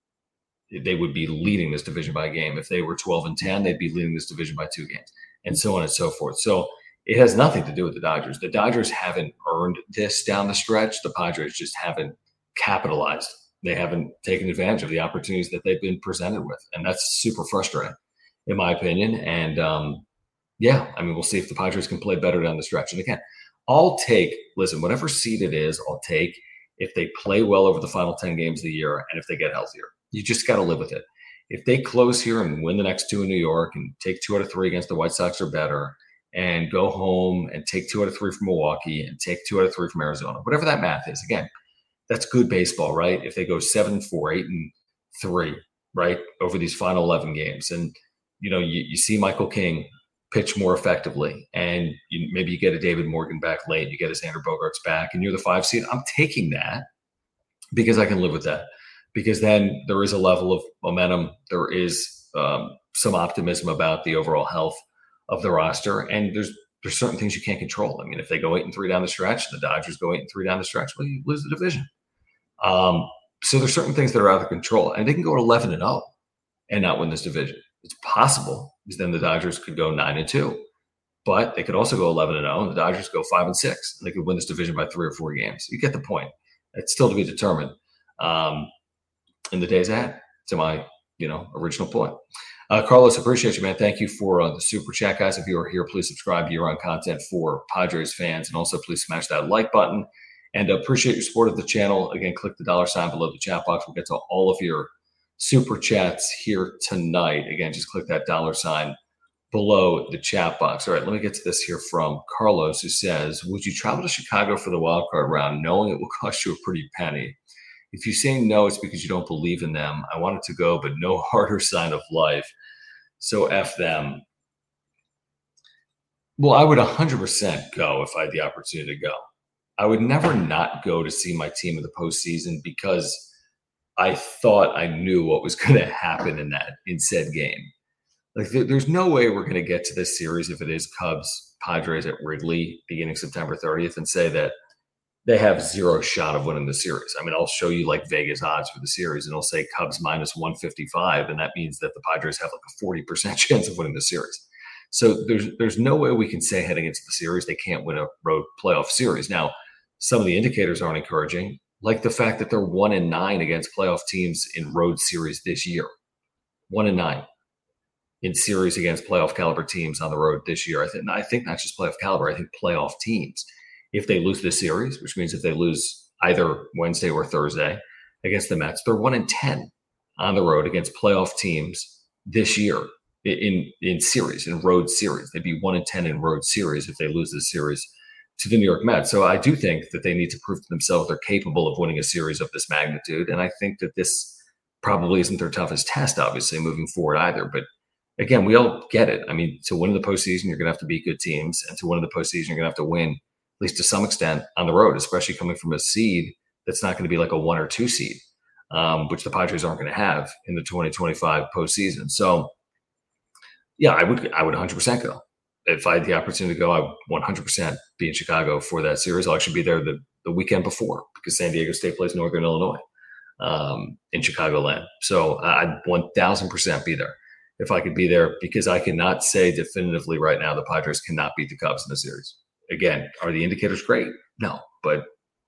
They would be leading this division by a game. If they were twelve and ten, they'd be leading this division by two games, and so on and so forth. So it has nothing to do with the Dodgers. The Dodgers haven't earned this down the stretch. The Padres just haven't capitalized. They haven't taken advantage of the opportunities that they've been presented with, and that's super frustrating, in my opinion. And um, yeah, I mean, we'll see if the Padres can play better down the stretch. And again, I'll take, listen, whatever seed it is, I'll take if they play well over the final ten games of the year and if they get healthier. You just got to live with it. If they close here and win the next two in New York and take two out of three against the White Sox or better, and go home and take two out of three from Milwaukee and take two out of three from Arizona, whatever that math is, again, that's good baseball, right? If they go seven and four, eight and three, right, over these final eleven games, and you know you, you see Michael King pitch more effectively, and you, maybe you get a David Morgan back late, you get a Xander Bogaerts back, and you're the five seed. I'm taking that because I can live with that. Because then there is a level of momentum, there is um, some optimism about the overall health of the roster, and there's there's certain things you can't control. I mean, if they go eight and three down the stretch, the Dodgers go eight and three down the stretch, well, you lose the division. Um, so there's certain things that are out of control, and they can go eleven and zero and not win this division. It's possible, because then the Dodgers could go nine and two, but they could also go eleven and zero, and the Dodgers go five and six, and they could win this division by three or four games. You get the point. It's still to be determined um, in the days ahead. To my, you know, original point. Uh, Carlos, appreciate you, man. Thank you for uh, the super chat, guys. If you are here, please subscribe to year-round content for Padres fans, and also please smash that like button. And uh, appreciate your support of the channel. Again, click the dollar sign below the chat box. We'll get to all of your super chats here tonight. Again, just click that dollar sign below the chat box. All right, let me get to this here from Carlos, who says, would you travel to Chicago for the wild card round knowing it will cost you a pretty penny? If you say no, it's because you don't believe in them. I wanted to go, but no harder sign of life. So F them. Well, I would one hundred percent go if I had the opportunity to go. I would never not go to see my team in the postseason because I thought I knew what was going to happen in that in said game. Like, there's no way we're going to get to this series if it is Cubs Padres at Wrigley beginning September thirtieth and say that they have zero shot of winning the series. I mean, I'll show you like Vegas odds for the series, and it'll say Cubs minus one fifty-five, and that means that the Padres have like a forty percent chance of winning the series. So there's there's no way we can say heading into the series they can't win a road playoff series. Now, some of the indicators aren't encouraging, like the fact that they're one and nine against playoff teams in road series this year. One and nine in series against playoff caliber teams on the road this year. I think I think not just playoff caliber, I think playoff teams. If they lose this series, which means if they lose either Wednesday or Thursday against the Mets, they're one and ten on the road against playoff teams this year in, in series, in road series. They'd be one and ten in road series if they lose this series to the New York Mets. So I do think that they need to prove to themselves they're capable of winning a series of this magnitude. And I think that this probably isn't their toughest test, obviously, moving forward either. But again, we all get it. I mean, to win in the postseason, you're going to have to beat good teams. And to win in the postseason, you're going to have to win, at least to some extent, on the road, especially coming from a seed that's not going to be like a one or two seed, um, which the Padres aren't going to have in the twenty twenty-five postseason. So, yeah, I would I would one hundred percent go. If I had the opportunity to go, I would one hundred percent be in Chicago for that series. I'll actually be there the, the weekend before because San Diego State plays Northern Illinois um, in Chicagoland. So I'd one thousand percent be there if I could be there, because I cannot say definitively right now the Padres cannot beat the Cubs in the series. Again, are the indicators great? No. But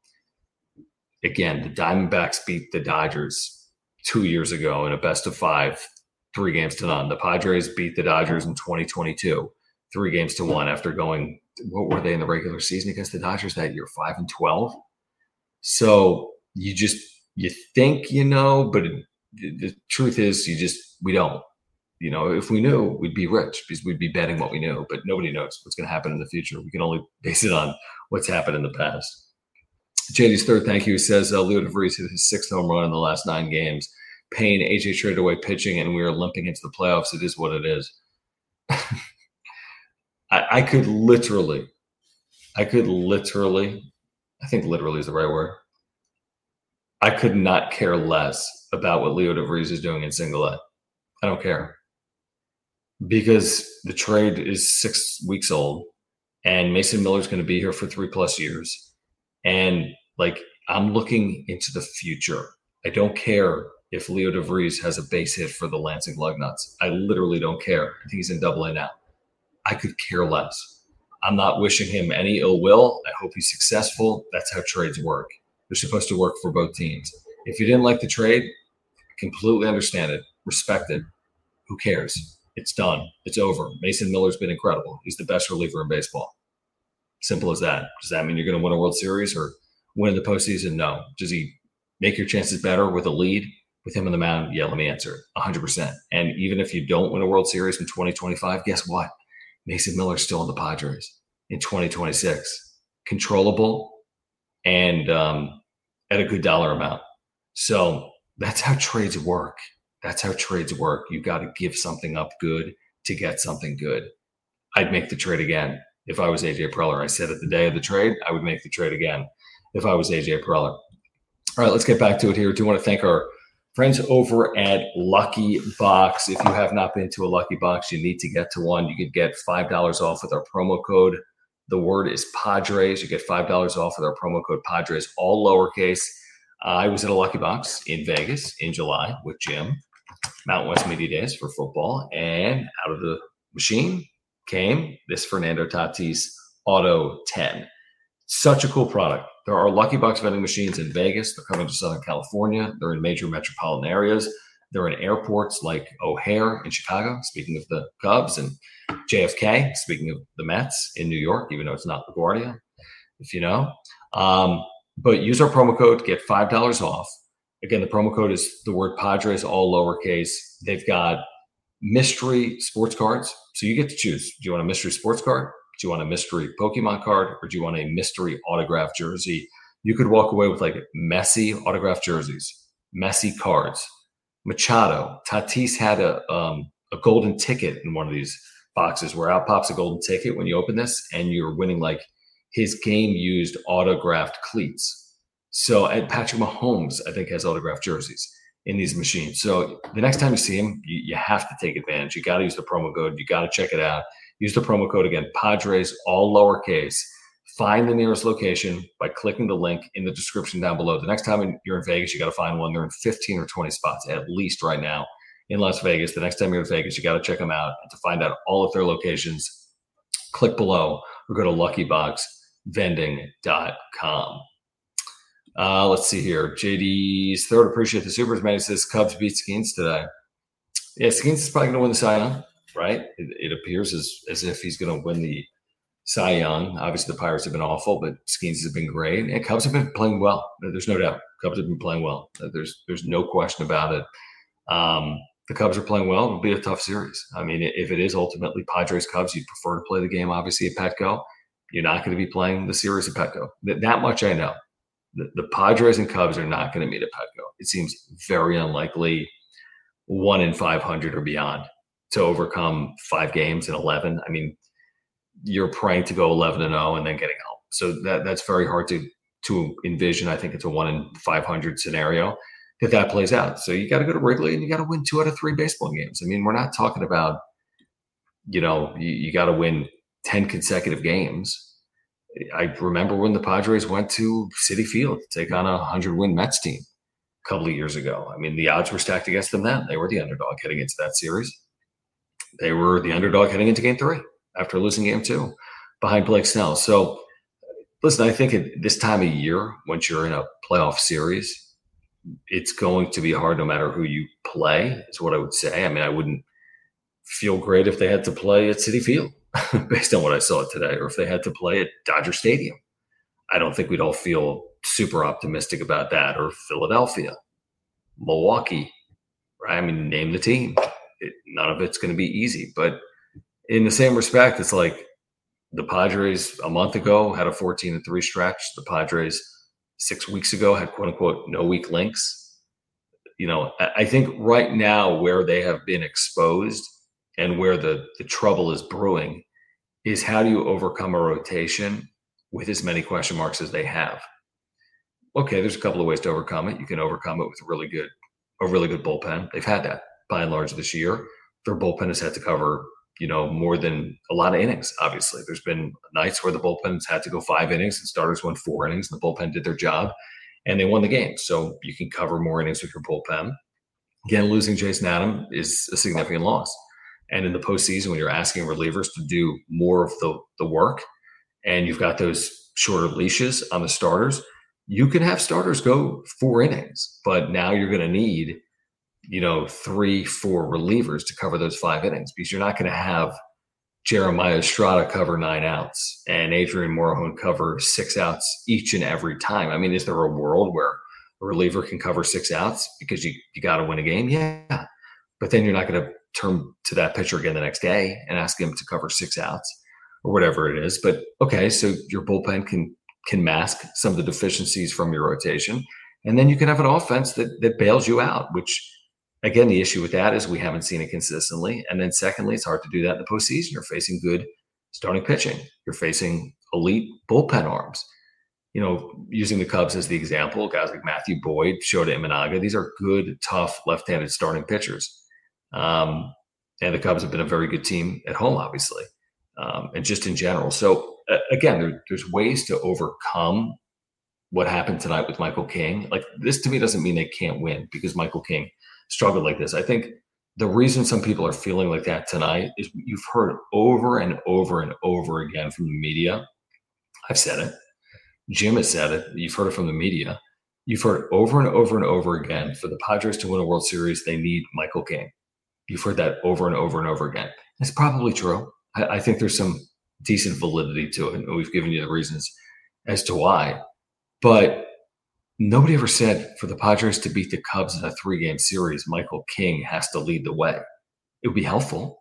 again, the Diamondbacks beat the Dodgers two years ago in a best of five, three games to none. The Padres beat the Dodgers in twenty twenty-two, three games to one after going, what were they in the regular season against the Dodgers that year? Five and twelve. So you just, you think, you know, but it, the truth is you just, we don't. You know, if we knew, we'd be rich because we'd be betting what we knew, but nobody knows what's going to happen in the future. We can only base it on what's happened in the past. J D's third thank you says uh, Leo DeVries hit his sixth home run in the last nine games. Payne, A J traded away pitching, and we are limping into the playoffs. It is what it is. I, I could literally, I could literally, I think literally is the right word. I could not care less about what Leo DeVries is doing in single A. I don't care. Because the trade is six weeks old, and Mason Miller's going to be here for three plus years. And like, I'm looking into the future. I don't care if Leo DeVries has a base hit for the Lansing Lugnuts. I literally don't care. I think he's in double A now. I could care less. I'm not wishing him any ill will. I hope he's successful. That's how trades work. They're supposed to work for both teams. If you didn't like the trade, I completely understand it, respect it. Who cares? It's done. It's over. Mason Miller's been incredible. He's the best reliever in baseball. Simple as that. Does that mean you're going to win a World Series or win in the postseason? No. Does he make your chances better with a lead with him on the mound? Yeah, let me answer it. one hundred percent. And even if you don't win a World Series in twenty twenty-five, guess what? Mason Miller's still in the Padres in twenty twenty-six. Controllable and um, at a good dollar amount. So that's how trades work. That's how trades work. You got to give something up good to get something good. I'd make the trade again if I was A J Preller. I said it the day of the trade, I would make the trade again if I was A J Preller. All right, let's get back to it here. I do want to thank our friends over at Lucky Box. If you have not been to a Lucky Box, you need to get to one. You could get five dollars off with our promo code. The word is Padres. You get five dollars off with our promo code Padres, all lowercase. Uh, I was at a Lucky Box in Vegas in July with Jim, Mountain West Media Days for football, and out of the machine came this Fernando Tatis Auto ten. Such a cool product. There are Lucky Box vending machines in Vegas. They're coming to Southern California. They're in major metropolitan areas. They're in airports like O'Hare in Chicago, speaking of the Cubs, and J F K, speaking of the Mets in New York, even though it's not LaGuardia, if you know. Um, but use our promo code, get five dollars off. Again, the promo code is the word Padres, all lowercase. They've got mystery sports cards. So you get to choose. Do you want a mystery sports card? Do you want a mystery Pokemon card? Or do you want a mystery autographed jersey? You could walk away with like Messi autographed jerseys, Messi cards. Machado, Tatis had a um, a golden ticket in one of these boxes where out pops a golden ticket when you open this, and you're winning like his game-used autographed cleats. So and Patrick Mahomes, I think, has autographed jerseys in these machines. So the next time you see him, you, you have to take advantage. You got to use the promo code. You got to check it out. Use the promo code again, Padres, all lowercase. Find the nearest location by clicking the link in the description down below. The next time you're in Vegas, you got to find one. They're in fifteen or twenty spots at least right now in Las Vegas. The next time you're in Vegas, you got to check them out. And to find out all of their locations, click below or go to lucky box vending dot com. Uh, let's see here. J D's third, appreciate the supers. Man, he says Cubs beat Skeens today. Yeah, Skeens is probably going to win the Cy Young, right? It, it appears as, as if he's going to win the Cy Young. Obviously, the Pirates have been awful, but Skeens has been great. And Cubs have been playing well. There's no doubt. Cubs have been playing well. There's there's no question about it. Um, the Cubs are playing well. It'll be a tough series. I mean, if it is ultimately Padres-Cubs, you'd prefer to play the game, obviously, at Petco. You're not going to be playing the series at Petco. That, that much I know. The, the Padres and Cubs are not going to meet at Petco. It seems very unlikely one in five hundred or beyond to overcome five games in eleven. I mean, you're praying to go eleven and oh and then getting home. So that that's very hard to to envision. I think it's a one in five hundred scenario that that plays out. So you got to go to Wrigley and you got to win two out of three baseball games. I mean, we're not talking about, you know, you, you got to win ten consecutive games. I remember when the Padres went to Citi Field to take on a hundred-win Mets team a couple of years ago. I mean, the odds were stacked against them then. They were the underdog heading into that series. They were the underdog heading into game three after losing game two behind Blake Snell. So, listen, I think at this time of year, once you're in a playoff series, it's going to be hard no matter who you play, is what I would say. I mean, I wouldn't feel great if they had to play at Citi Field based on what I saw today, or if they had to play at Dodger Stadium. I don't think we'd all feel super optimistic about that, or Philadelphia, Milwaukee, right? I mean, name the team. It, none of it's going to be easy. But in the same respect, it's like the Padres a month ago had a fourteen and three stretch. The Padres six weeks ago had quote unquote no weak links. You know, I, I think right now where they have been exposed and where the, the trouble is brewing is how do you overcome a rotation with as many question marks as they have? Okay, there's a couple of ways to overcome it. You can overcome it with a really good, a really good bullpen. They've had that by and large this year. Their bullpen has had to cover, you know, more than a lot of innings. Obviously, there's been nights where the bullpen's had to go five innings and starters went four innings, and the bullpen did their job, and they won the game. So you can cover more innings with your bullpen. Again, losing Jason Adam is a significant loss. And in the postseason, when you're asking relievers to do more of the, the work, and you've got those shorter leashes on the starters, you can have starters go four innings, but now you're going to need, you know, three, four relievers to cover those five innings, because you're not going to have Jeremiah Estrada cover nine outs and Adrian Morejon cover six outs each and every time. I mean, is there a world where a reliever can cover six outs because you, you got to win a game? Yeah. But then you're not going to turn to that pitcher again the next day and ask him to cover six outs or whatever it is. But okay, so your bullpen can can mask some of the deficiencies from your rotation. And then you can have an offense that that bails you out, which, again, the issue with that is we haven't seen it consistently. And then secondly, it's hard to do that in the postseason. You're facing good starting pitching. You're facing elite bullpen arms. You know, using the Cubs as the example, guys like Matthew Boyd, Shota Imanaga, these are good, tough, left-handed starting pitchers. Um, and the Cubs have been a very good team at home, obviously, um, and just in general. So, uh, again, there, there's ways to overcome what happened tonight with Michael King. Like, this to me doesn't mean they can't win because Michael King struggled like this. I think the reason some people are feeling like that tonight is you've heard over and over and over again from the media. I've said it. Jim has said it. You've heard it from the media. You've heard over and over and over again, for the Padres to win a World Series, they need Michael King. You've heard that over and over and over again. It's probably true. I, I think there's some decent validity to it, and we've given you the reasons as to why. But nobody ever said for the Padres to beat the Cubs in a three-game series, Michael King has to lead the way. It would be helpful,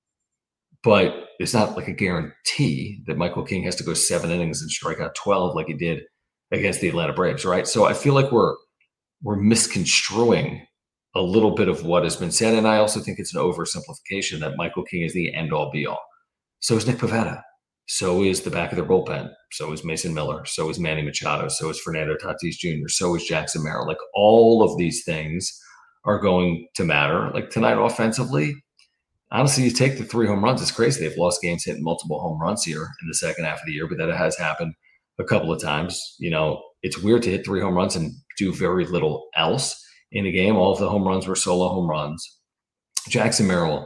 but it's not like a guarantee that Michael King has to go seven innings and strike out twelve like he did against the Atlanta Braves, right? So I feel like we're we're misconstruing a little bit of what has been said, and I also think it's an oversimplification that Michael King is the end-all, be-all. So is Nick Pivetta. So is the back of their bullpen. So is Mason Miller. So is Manny Machado. So is Fernando Tatis Junior So is Jackson Merrill. Like, all of these things are going to matter. Like tonight offensively, honestly, you take the three home runs. It's crazy. They've lost games hitting multiple home runs here in the second half of the year, but that has happened a couple of times. You know, it's weird to hit three home runs and do very little else in a game. All of the home runs were solo home runs. Jackson Merrill,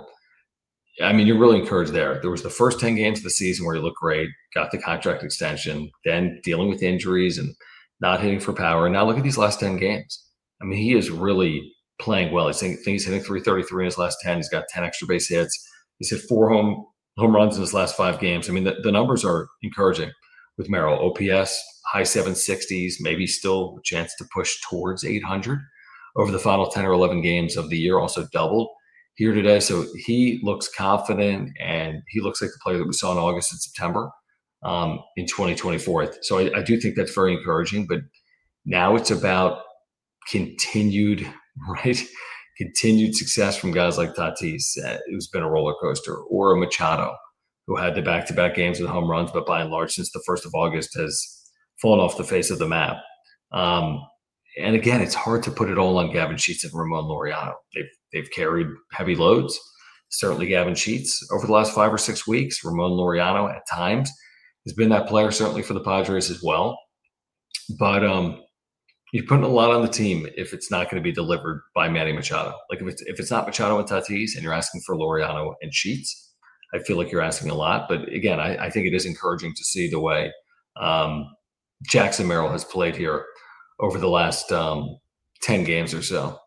I mean, you're really encouraged there. There was the first ten games of the season where he looked great, got the contract extension, then dealing with injuries and not hitting for power. And now look at these last ten games. I mean, he is really playing well. He's, he's hitting three thirty-three in his last ten. He's got ten extra base hits. He's hit four home home runs in his last five games. I mean, the, the numbers are encouraging with Merrill. O P S, high seven sixties, maybe still a chance to push towards eight hundred over the final ten or eleven games of the year, also doubled here today. So he looks confident, and he looks like the player that we saw in August and September um, in twenty twenty-four. So I, I do think that's very encouraging, but now it's about continued, right? Continued success from guys like Tatis, uh, who's been a roller coaster, or a Machado, who had the back-to-back games with home runs, but by and large, since the first of August, has fallen off the face of the map. Um, and again, it's hard to put it all on Gavin Sheets and Ramon Laureano. They've they've carried heavy loads. Certainly Gavin Sheets over the last five or six weeks. Ramon Laureano at times has been that player, certainly for the Padres as well. But um, you're putting a lot on the team if it's not going to be delivered by Manny Machado. Like if it's if it's not Machado and Tatis, and you're asking for Laureano and Sheets, I feel like you're asking a lot. But again, I, I think it is encouraging to see the way um, Jackson Merrill has played here over the last um, ten games or so.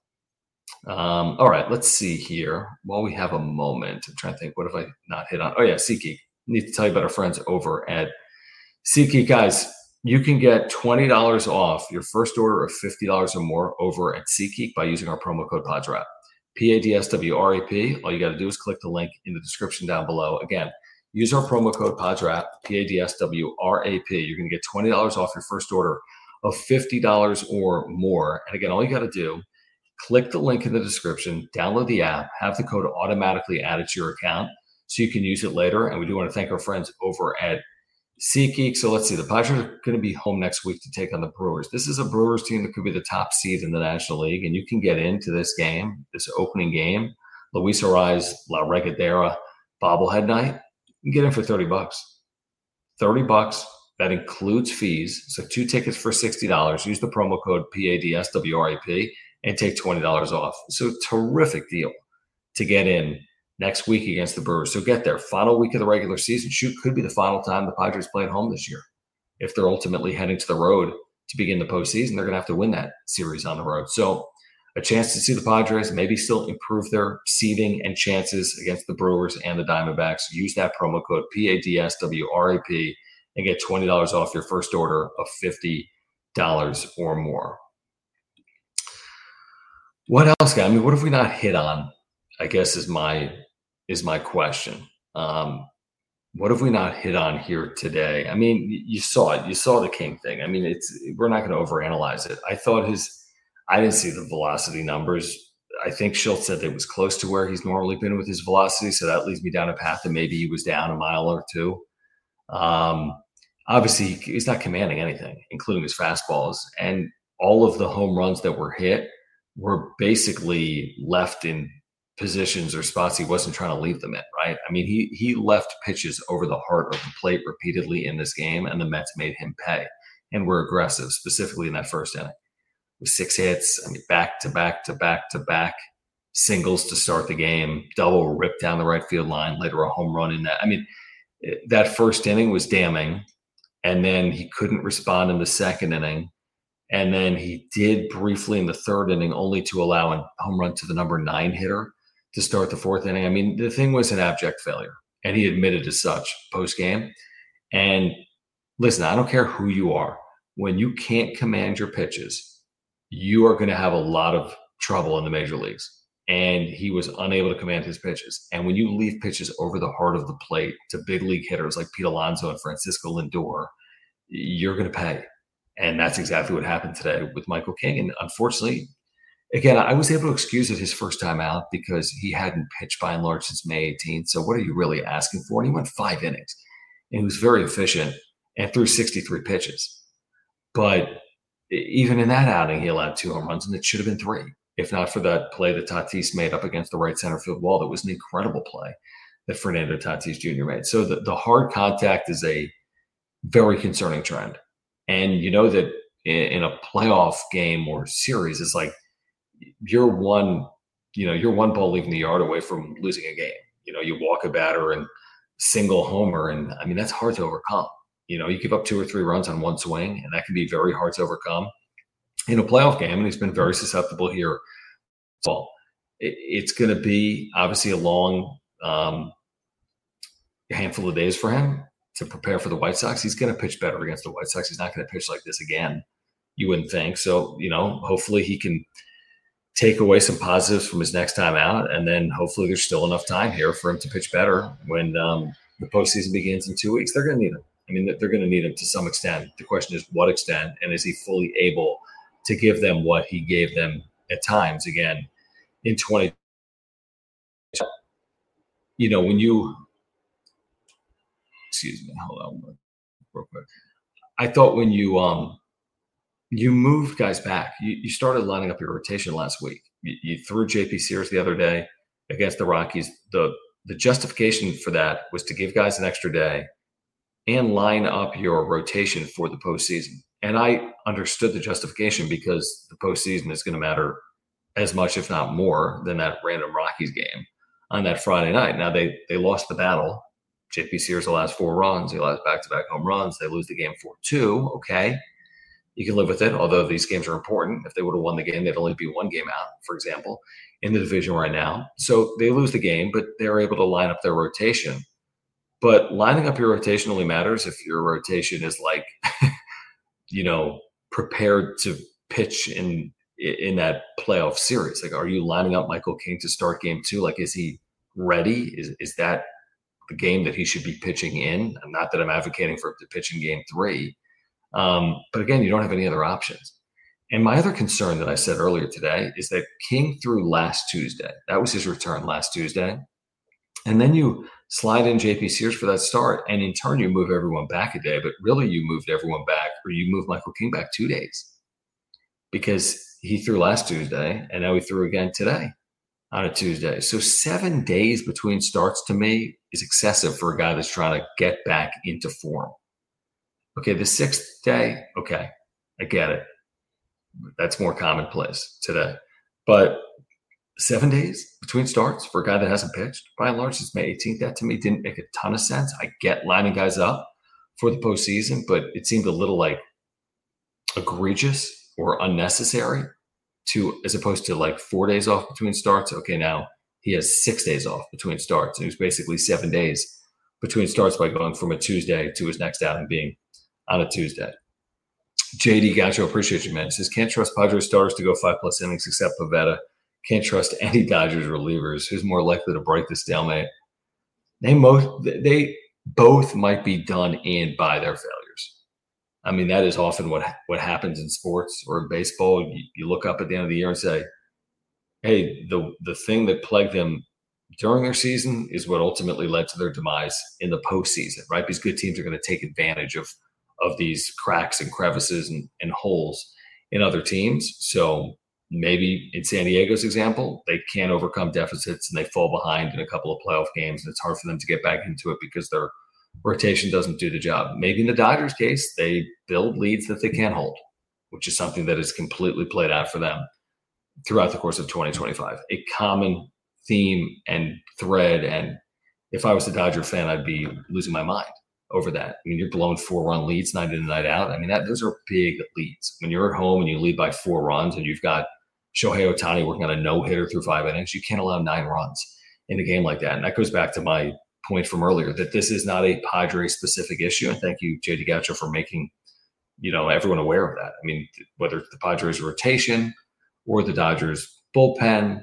Um, all right, let's see here. While we have a moment, I'm trying to think, what have I not hit on? Oh, yeah, SeatGeek. Need to tell you about our friends over at SeatGeek. Guys, you can get twenty dollars off your first order of fifty dollars or more over at SeatGeek by using our promo code PADSWRAP. P A D S W R A P. All you got to do is click the link in the description down below. Again, use our promo code PADSWRAP, P A D S W R A P. You're going to get twenty dollars off your first order of fifty dollars or more. And again, all you got to do, click the link in the description, download the app, have the code automatically added to your account so you can use it later. And we do want to thank our friends over at SeatGeek. So let's see, the Padres are going to be home next week to take on the Brewers. This is a Brewers team that could be the top seed in the National League, and you can get into this game, this opening game, Luis Arraez La Regadera bobblehead night. You can get in for thirty bucks. thirty bucks. That includes fees. So two tickets for sixty dollars. Use the promo code P A D S W R A P and take twenty dollars off. So terrific deal to get in next week against the Brewers. So get there. Final week of the regular season. Shoot, could be the final time the Padres play at home this year. If they're ultimately heading to the road to begin the postseason, they're going to have to win that series on the road. So a chance to see the Padres maybe still improve their seeding and chances against the Brewers and the Diamondbacks. Use that promo code P A D S W R A P and get twenty dollars off your first order of fifty dollars or more. What else, guys? I mean, what have we not hit on, I guess is my is my question. Um, what have we not hit on here today? I mean, you saw it. You saw the King thing. I mean, it's we're not going to overanalyze it. I thought his – I didn't see the velocity numbers. I think Schultz said it was close to where he's normally been with his velocity, so that leads me down a path that maybe he was down a mile or two. Um, obviously, he's not commanding anything, including his fastballs. And all of the home runs that were hit were basically left in positions or spots he wasn't trying to leave them in, right? I mean, he he left pitches over the heart of the plate repeatedly in this game, and the Mets made him pay and were aggressive, specifically in that first inning. With six hits, I mean, back to back to back to back singles to start the game, double rip down the right field line, later a home run in that. I mean, that first inning was damning, and then he couldn't respond in the second inning. And then he did briefly in the third inning, only to allow a home run to the number nine hitter to start the fourth inning. I mean, the thing was an abject failure, and he admitted as such post-game. And listen, I don't care who you are. When you can't command your pitches, you are going to have a lot of trouble in the major leagues. And he was unable to command his pitches. And when you leave pitches over the heart of the plate to big league hitters like Pete Alonso and Francisco Lindor, you're going to pay. And that's exactly what happened today with Michael King. And unfortunately, again, I was able to excuse it his first time out because he hadn't pitched by and large since May eighteenth. So what are you really asking for? And he went five innings. And he was very efficient and threw sixty-three pitches. But even in that outing, he allowed two home runs, and it should have been three, if not for that play that Tatis made up against the right center field wall. That was an incredible play that Fernando Tatis Junior made. So the, the hard contact is a very concerning trend. And you know that in, in a playoff game or series, it's like you're one, you know, you're one ball leaving the yard away from losing a game. You know, you walk a batter and single homer, and I mean, that's hard to overcome. You know, you give up two or three runs on one swing, and that can be very hard to overcome in a playoff game. And he's been very susceptible here. So it, it's going to be obviously a long um, handful of days for him to prepare for the White Sox. He's going to pitch better against the White Sox. He's not going to pitch like this again, you wouldn't think. So, you know, hopefully he can take away some positives from his next time out, and then hopefully there's still enough time here for him to pitch better when um, the postseason begins in two weeks. They're going to need him. I mean, they're going to need him to some extent. The question is what extent, and is he fully able to give them what he gave them at times again in twenty? You know, when you excuse me, hold on real quick. I thought when you um you moved guys back, you, you started lining up your rotation last week. You, you threw J P Sears the other day against the Rockies. The the justification for that was to give guys an extra day and line up your rotation for the postseason. And I understood the justification because the postseason is going to matter as much, if not more, than that random Rockies game on that Friday night. Now, they they lost the battle. J P Sears the last four runs. He allows back-to-back home runs. They lose the game four two. Okay. You can live with it, although these games are important. If they would have won the game, they'd only be one game out, for example, in the division right now. So they lose the game, but they're able to line up their rotation. But lining up your rotation only matters if your rotation is like, you know, prepared to pitch in in that playoff series. Like, are you lining up Michael King to start game two? Like, is he ready? Is is that the game that he should be pitching in? Not that I'm advocating for him to pitch in game three. Um, but again, you don't have any other options. And my other concern that I said earlier today is that King threw last Tuesday. That was his return last Tuesday. And then you slide in J P Sears for that start. And in turn, you move everyone back a day. But really, you moved everyone back, or you moved Michael King back two days. Because he threw last Tuesday, and now he threw again today on a Tuesday. So seven days between starts to me is excessive for a guy that's trying to get back into form. Okay, the sixth day, okay, I get it. That's more commonplace today. But seven days between starts for a guy that hasn't pitched, by and large, since May eighteenth, that to me didn't make a ton of sense. I get lining guys up for the postseason, but it seemed a little like egregious or unnecessary to, as opposed to like four days off between starts. Okay, now he has six days off between starts. And it was basically seven days between starts by going from a Tuesday to his next outing being on a Tuesday. J D Gacho, appreciate you, man. He says, can't trust Padres starters to go five plus innings except Pivetta. Can't trust any Dodgers relievers. Who's more likely to break the stalemate? They most, they both might be done in by their failures. I mean, that is often what what happens in sports or in baseball. You, you look up at the end of the year and say, hey, the the thing that plagued them during their season is what ultimately led to their demise in the postseason, right? Because good teams are going to take advantage of of these cracks and crevices and, and holes in other teams. So maybe in San Diego's example, they can't overcome deficits and they fall behind in a couple of playoff games, and it's hard for them to get back into it because their rotation doesn't do the job. Maybe in the Dodgers case, they build leads that they can't hold, which is something that is completely played out for them throughout the course of twenty twenty-five. A common theme and thread, and if I was a Dodger fan, I'd be losing my mind over that. I mean, you're blowing four-run leads night in and night out. I mean, that those are big leads. When you're at home and you lead by four runs and you've got Shohei Ohtani working on a no-hitter through five innings, you can't allow nine runs in a game like that. And that goes back to my point from earlier that this is not a Padres-specific issue. And thank you, J D Gacho, for making, you know, everyone aware of that. I mean, whether it's the Padres rotation or the Dodgers bullpen,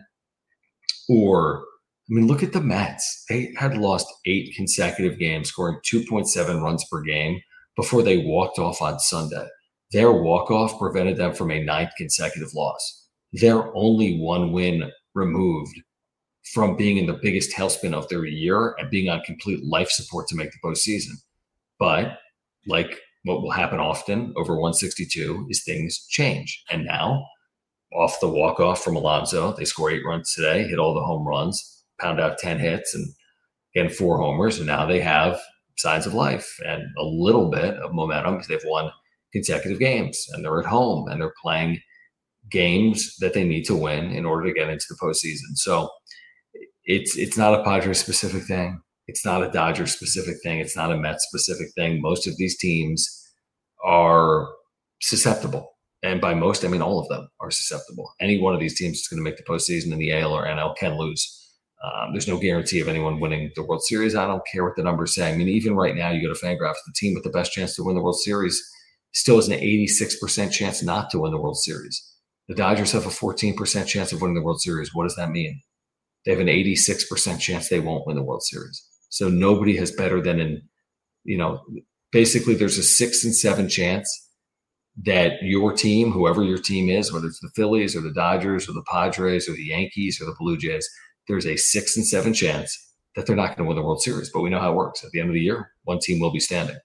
or I mean, look at the Mets. They had lost eight consecutive games, scoring two point seven runs per game before they walked off on Sunday. Their walk-off prevented them from a ninth consecutive loss. They're only one win removed from being in the biggest tailspin of their year and being on complete life support to make the postseason. But like what will happen often over one sixty-two is things change. And now, off the walk-off from Alonso, they score eight runs today, hit all the home runs, pound out ten hits, and again, four homers. And now they have signs of life and a little bit of momentum because they've won consecutive games and they're at home and they're playing games that they need to win in order to get into the postseason. So it's it's not a Padres specific thing. It's not a Dodgers specific thing. It's not a Mets specific thing. Most of these teams are susceptible. And by most, I mean all of them are susceptible. Any one of these teams that's going to make the postseason in the A L or N L can lose. Um, there's no guarantee of anyone winning the World Series. I don't care what the numbers say. I mean, even right now, you go to Fangraphs, the team with the best chance to win the World Series still has an eighty-six percent chance not to win the World Series. The Dodgers have a fourteen percent chance of winning the World Series. What does that mean? They have an eighty-six percent chance they won't win the World Series. So nobody has better than in, you know, basically there's a six and seven chance that your team, whoever your team is, whether it's the Phillies or the Dodgers or the Padres or the Yankees or the Blue Jays, there's a six and seven chance that they're not going to win the World Series. But we know how it works. At the end of the year, one team will be standing.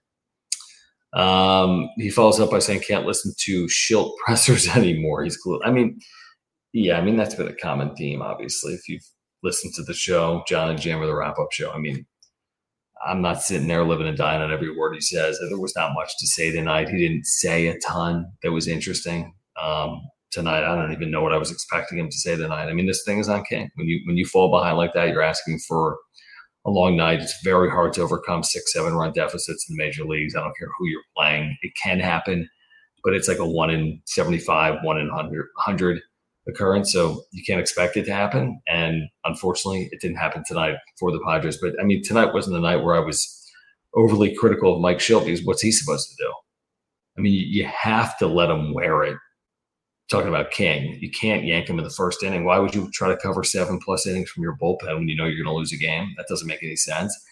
Um, he follows up by saying, can't listen to Schilt pressers anymore. He's cool. I mean, yeah, I mean, that's been a common theme, obviously. If you've listened to the show, John and Jim, or the wrap-up show, I mean, I'm not sitting there living and dying on every word he says. There was not much to say tonight. He didn't say a ton that was interesting um, tonight. I don't even know what I was expecting him to say tonight. I mean, this thing is on King. When you when you fall behind like that, you're asking for a long night. It's very hard to overcome six, seven run deficits in the major leagues. I don't care who you're playing. It can happen, but it's like a one in seventy-five, one in one hundred occurrence. So you can't expect it to happen. And unfortunately, it didn't happen tonight for the Padres. But I mean, tonight wasn't the night where I was overly critical of Mike Schilt because what's he supposed to do? I mean, you have to let him wear it. Talking about King, you can't yank him in the first inning. Why would you try to cover seven plus innings from your bullpen when you know you're going to lose a game? That doesn't make any sense.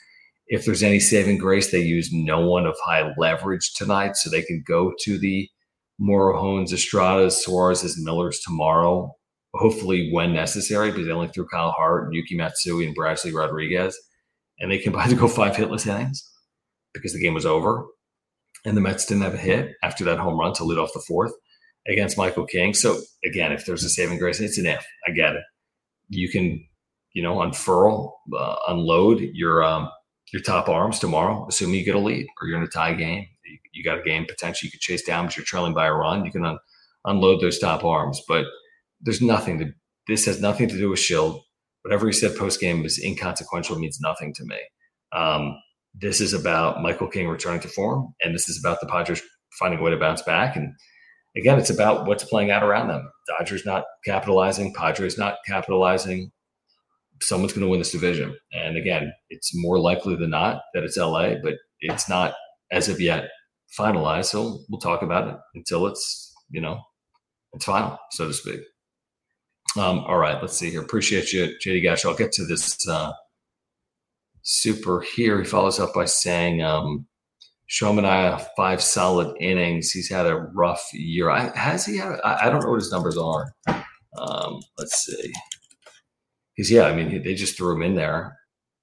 If there's any saving grace, they use no one of high leverage tonight, so they can go to the Morehomes, Estradas, Suarez, Millers tomorrow, hopefully when necessary, because they only threw Kyle Hart and Yuki Matsui and Bradley Rodriguez, and they combined to go five hitless innings because the game was over. And the Mets didn't have a hit after that home run to lead off the fourth against Michael King. So, again, if there's a saving grace, it's an if. I get it. You can, you know, unfurl, uh, unload your um, your top arms tomorrow, assuming you get a lead or you're in a tie game. You, you got a game potentially you could chase down, but you're trailing by a run. You can un- unload those top arms. But there's nothing to – this has nothing to do with Schild. Whatever he said post-game is inconsequential, means nothing to me. Um, this is about Michael King returning to form, and this is about the Padres finding a way to bounce back. And, again, it's about what's playing out around them. Dodgers not capitalizing, Padres not capitalizing. Someone's going to win this division. And, again, it's more likely than not that it's L A, but it's not as of yet finalized. So we'll talk about it until it's, you know, it's final, so to speak. Um, all right, let's see here. Appreciate you, J D Gash. I'll get to this uh, super here. He follows up by saying, um, show him and I five solid innings. He's had a rough year. I, has he had? I, I don't know what his numbers are. Um, let's see. Because, yeah, I mean, they just threw him in there.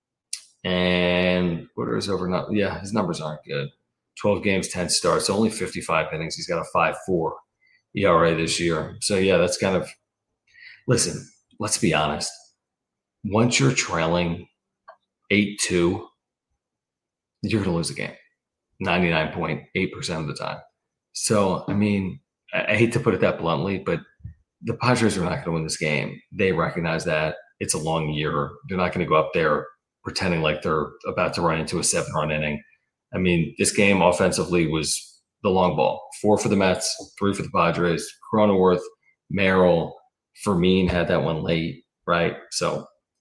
And what are his over? Yeah, his numbers aren't good. twelve games, ten starts, only fifty-five innings. He's got a five four E R A this year. So, yeah, that's kind of – listen, let's be honest. Once you're trailing eight two, you're going to lose the game ninety-nine point eight percent of the time. So, I mean, I, I hate to put it that bluntly, but the Padres are not going to win this game. They recognize that. It's a long year. They're not going to go up there pretending like they're about to run into a seven-run inning. I mean, this game offensively was the long ball. Four for the Mets, three for the Padres. Cronenworth, Merrill, Fermin had that one late, right? So,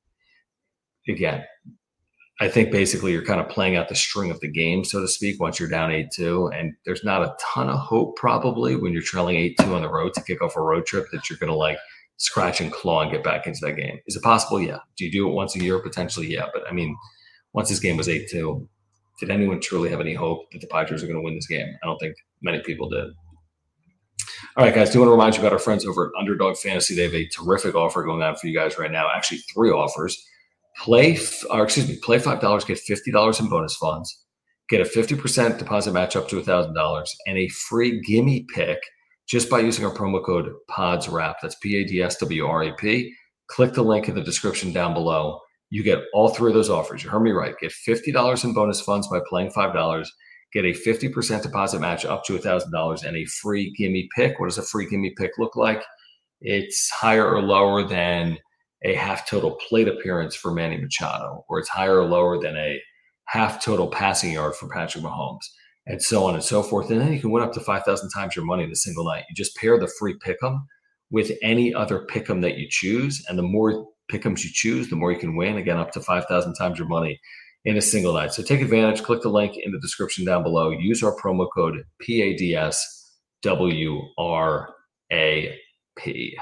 again, I think basically you're kind of playing out the string of the game, so to speak, once you're down eight two. And there's not a ton of hope probably when you're trailing eight two on the road to kick off a road trip that you're going to, like, scratch and claw and get back into that game. Is it possible? Yeah. Do you do it once a year? Potentially, yeah. But, I mean, once this game was eight two, did anyone truly have any hope that the Padres are going to win this game? I don't think many people did. All right, guys, do want to remind you about our friends over at Underdog Fantasy. They have a terrific offer going on for you guys right now. Actually, three offers. Play, or excuse me, play five dollars, get fifty dollars in bonus funds, get a fifty percent deposit match up to one thousand dollars, and a free gimme pick just by using our promo code PODSWRAP. That's P A D S W R A P. Click the link in the description down below. You get all three of those offers. You heard me right. Get fifty dollars in bonus funds by playing five dollars. Get a fifty percent deposit match up to one thousand dollars and a free gimme pick. What does a free gimme pick look like? It's higher or lower than a half total plate appearance for Manny Machado, or it's higher or lower than a half total passing yard for Patrick Mahomes, and so on and so forth. And then you can win up to five thousand times your money in a single night. You just pair the free pick'em with any other pick'em that you choose, and the more pick'ems you choose, the more you can win, again, up to five thousand times your money in a single night. So take advantage. Click the link in the description down below. Use our promo code P A D S W R A P.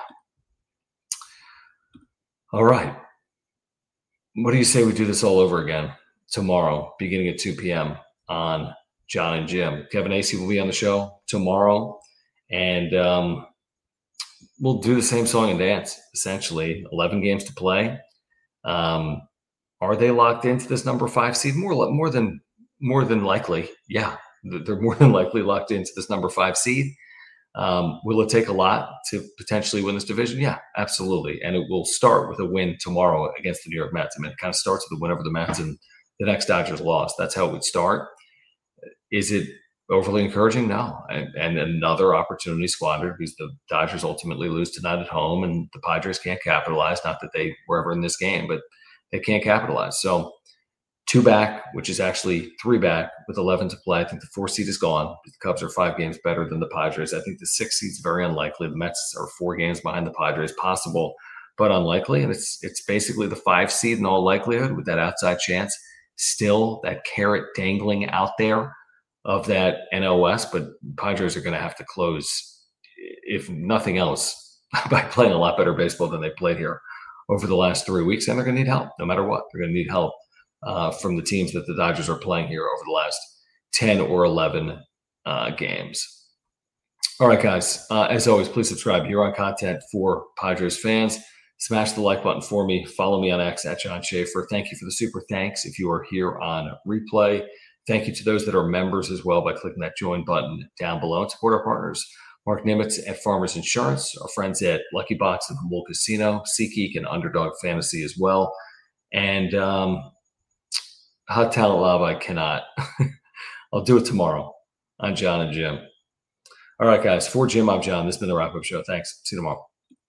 All right. What do you say we do this all over again tomorrow, beginning at two p.m. on John and Jim? Kevin Acee will be on the show tomorrow, and um, we'll do the same song and dance, essentially. eleven games to play. Um, are they locked into this number five seed? More, more than more than likely, yeah. They're more than likely locked into this number five seed. Um, will it take a lot to potentially win this division? Yeah, absolutely. And it will start with a win tomorrow against the New York Mets. I mean, it kind of starts with a win over the Mets and the next Dodgers loss. That's how it would start. Is it overly encouraging? No. And, and another opportunity squandered because the Dodgers ultimately lose tonight at home and the Padres can't capitalize. Not that they were ever in this game, but they can't capitalize. So two back, which is actually three back with eleven to play. I think the four seed is gone. The Cubs are five games better than the Padres. I think the six seed is very unlikely. The Mets are four games behind the Padres. Possible, but unlikely. And it's it's basically the five seed in all likelihood with that outside chance. Still that carrot dangling out there of that N O S, but Padres are going to have to close, if nothing else, by playing a lot better baseball than they played here over the last three weeks. And they're going to need help no matter what. They're going to need help uh, from the teams that the Dodgers are playing here over the last ten or eleven uh, games. All right, guys. Uh, as always, please subscribe here on content for Padres fans. Smash the like button for me. Follow me on X at John Schaefer. Thank you for the super thanks if you are here on replay. Thank you to those that are members as well by clicking that join button down below and support our partners. Mark Nimitz at Farmers Insurance, our friends at Lucky Box and Bowl Casino, SeatGeek and Underdog Fantasy as well. And um, Hot Talent Love, I cannot. I'll do it tomorrow on John and Jim. All right, guys. For Jim, I'm John. This has been the Wrap Up Show. Thanks. See you tomorrow.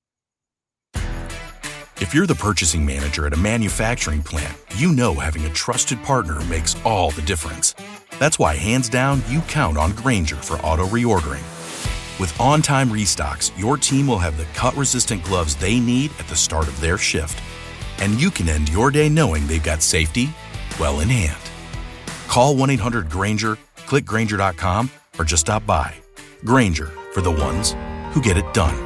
If you're the purchasing manager at a manufacturing plant, you know having a trusted partner makes all the difference. That's why, hands down, you count on Grainger for auto reordering. With on-time restocks, your team will have the cut-resistant gloves they need at the start of their shift. And you can end your day knowing they've got safety well in hand. Call one eight hundred Grainger, click Grainger dot com, or just stop by. Grainger, for the ones who get it done.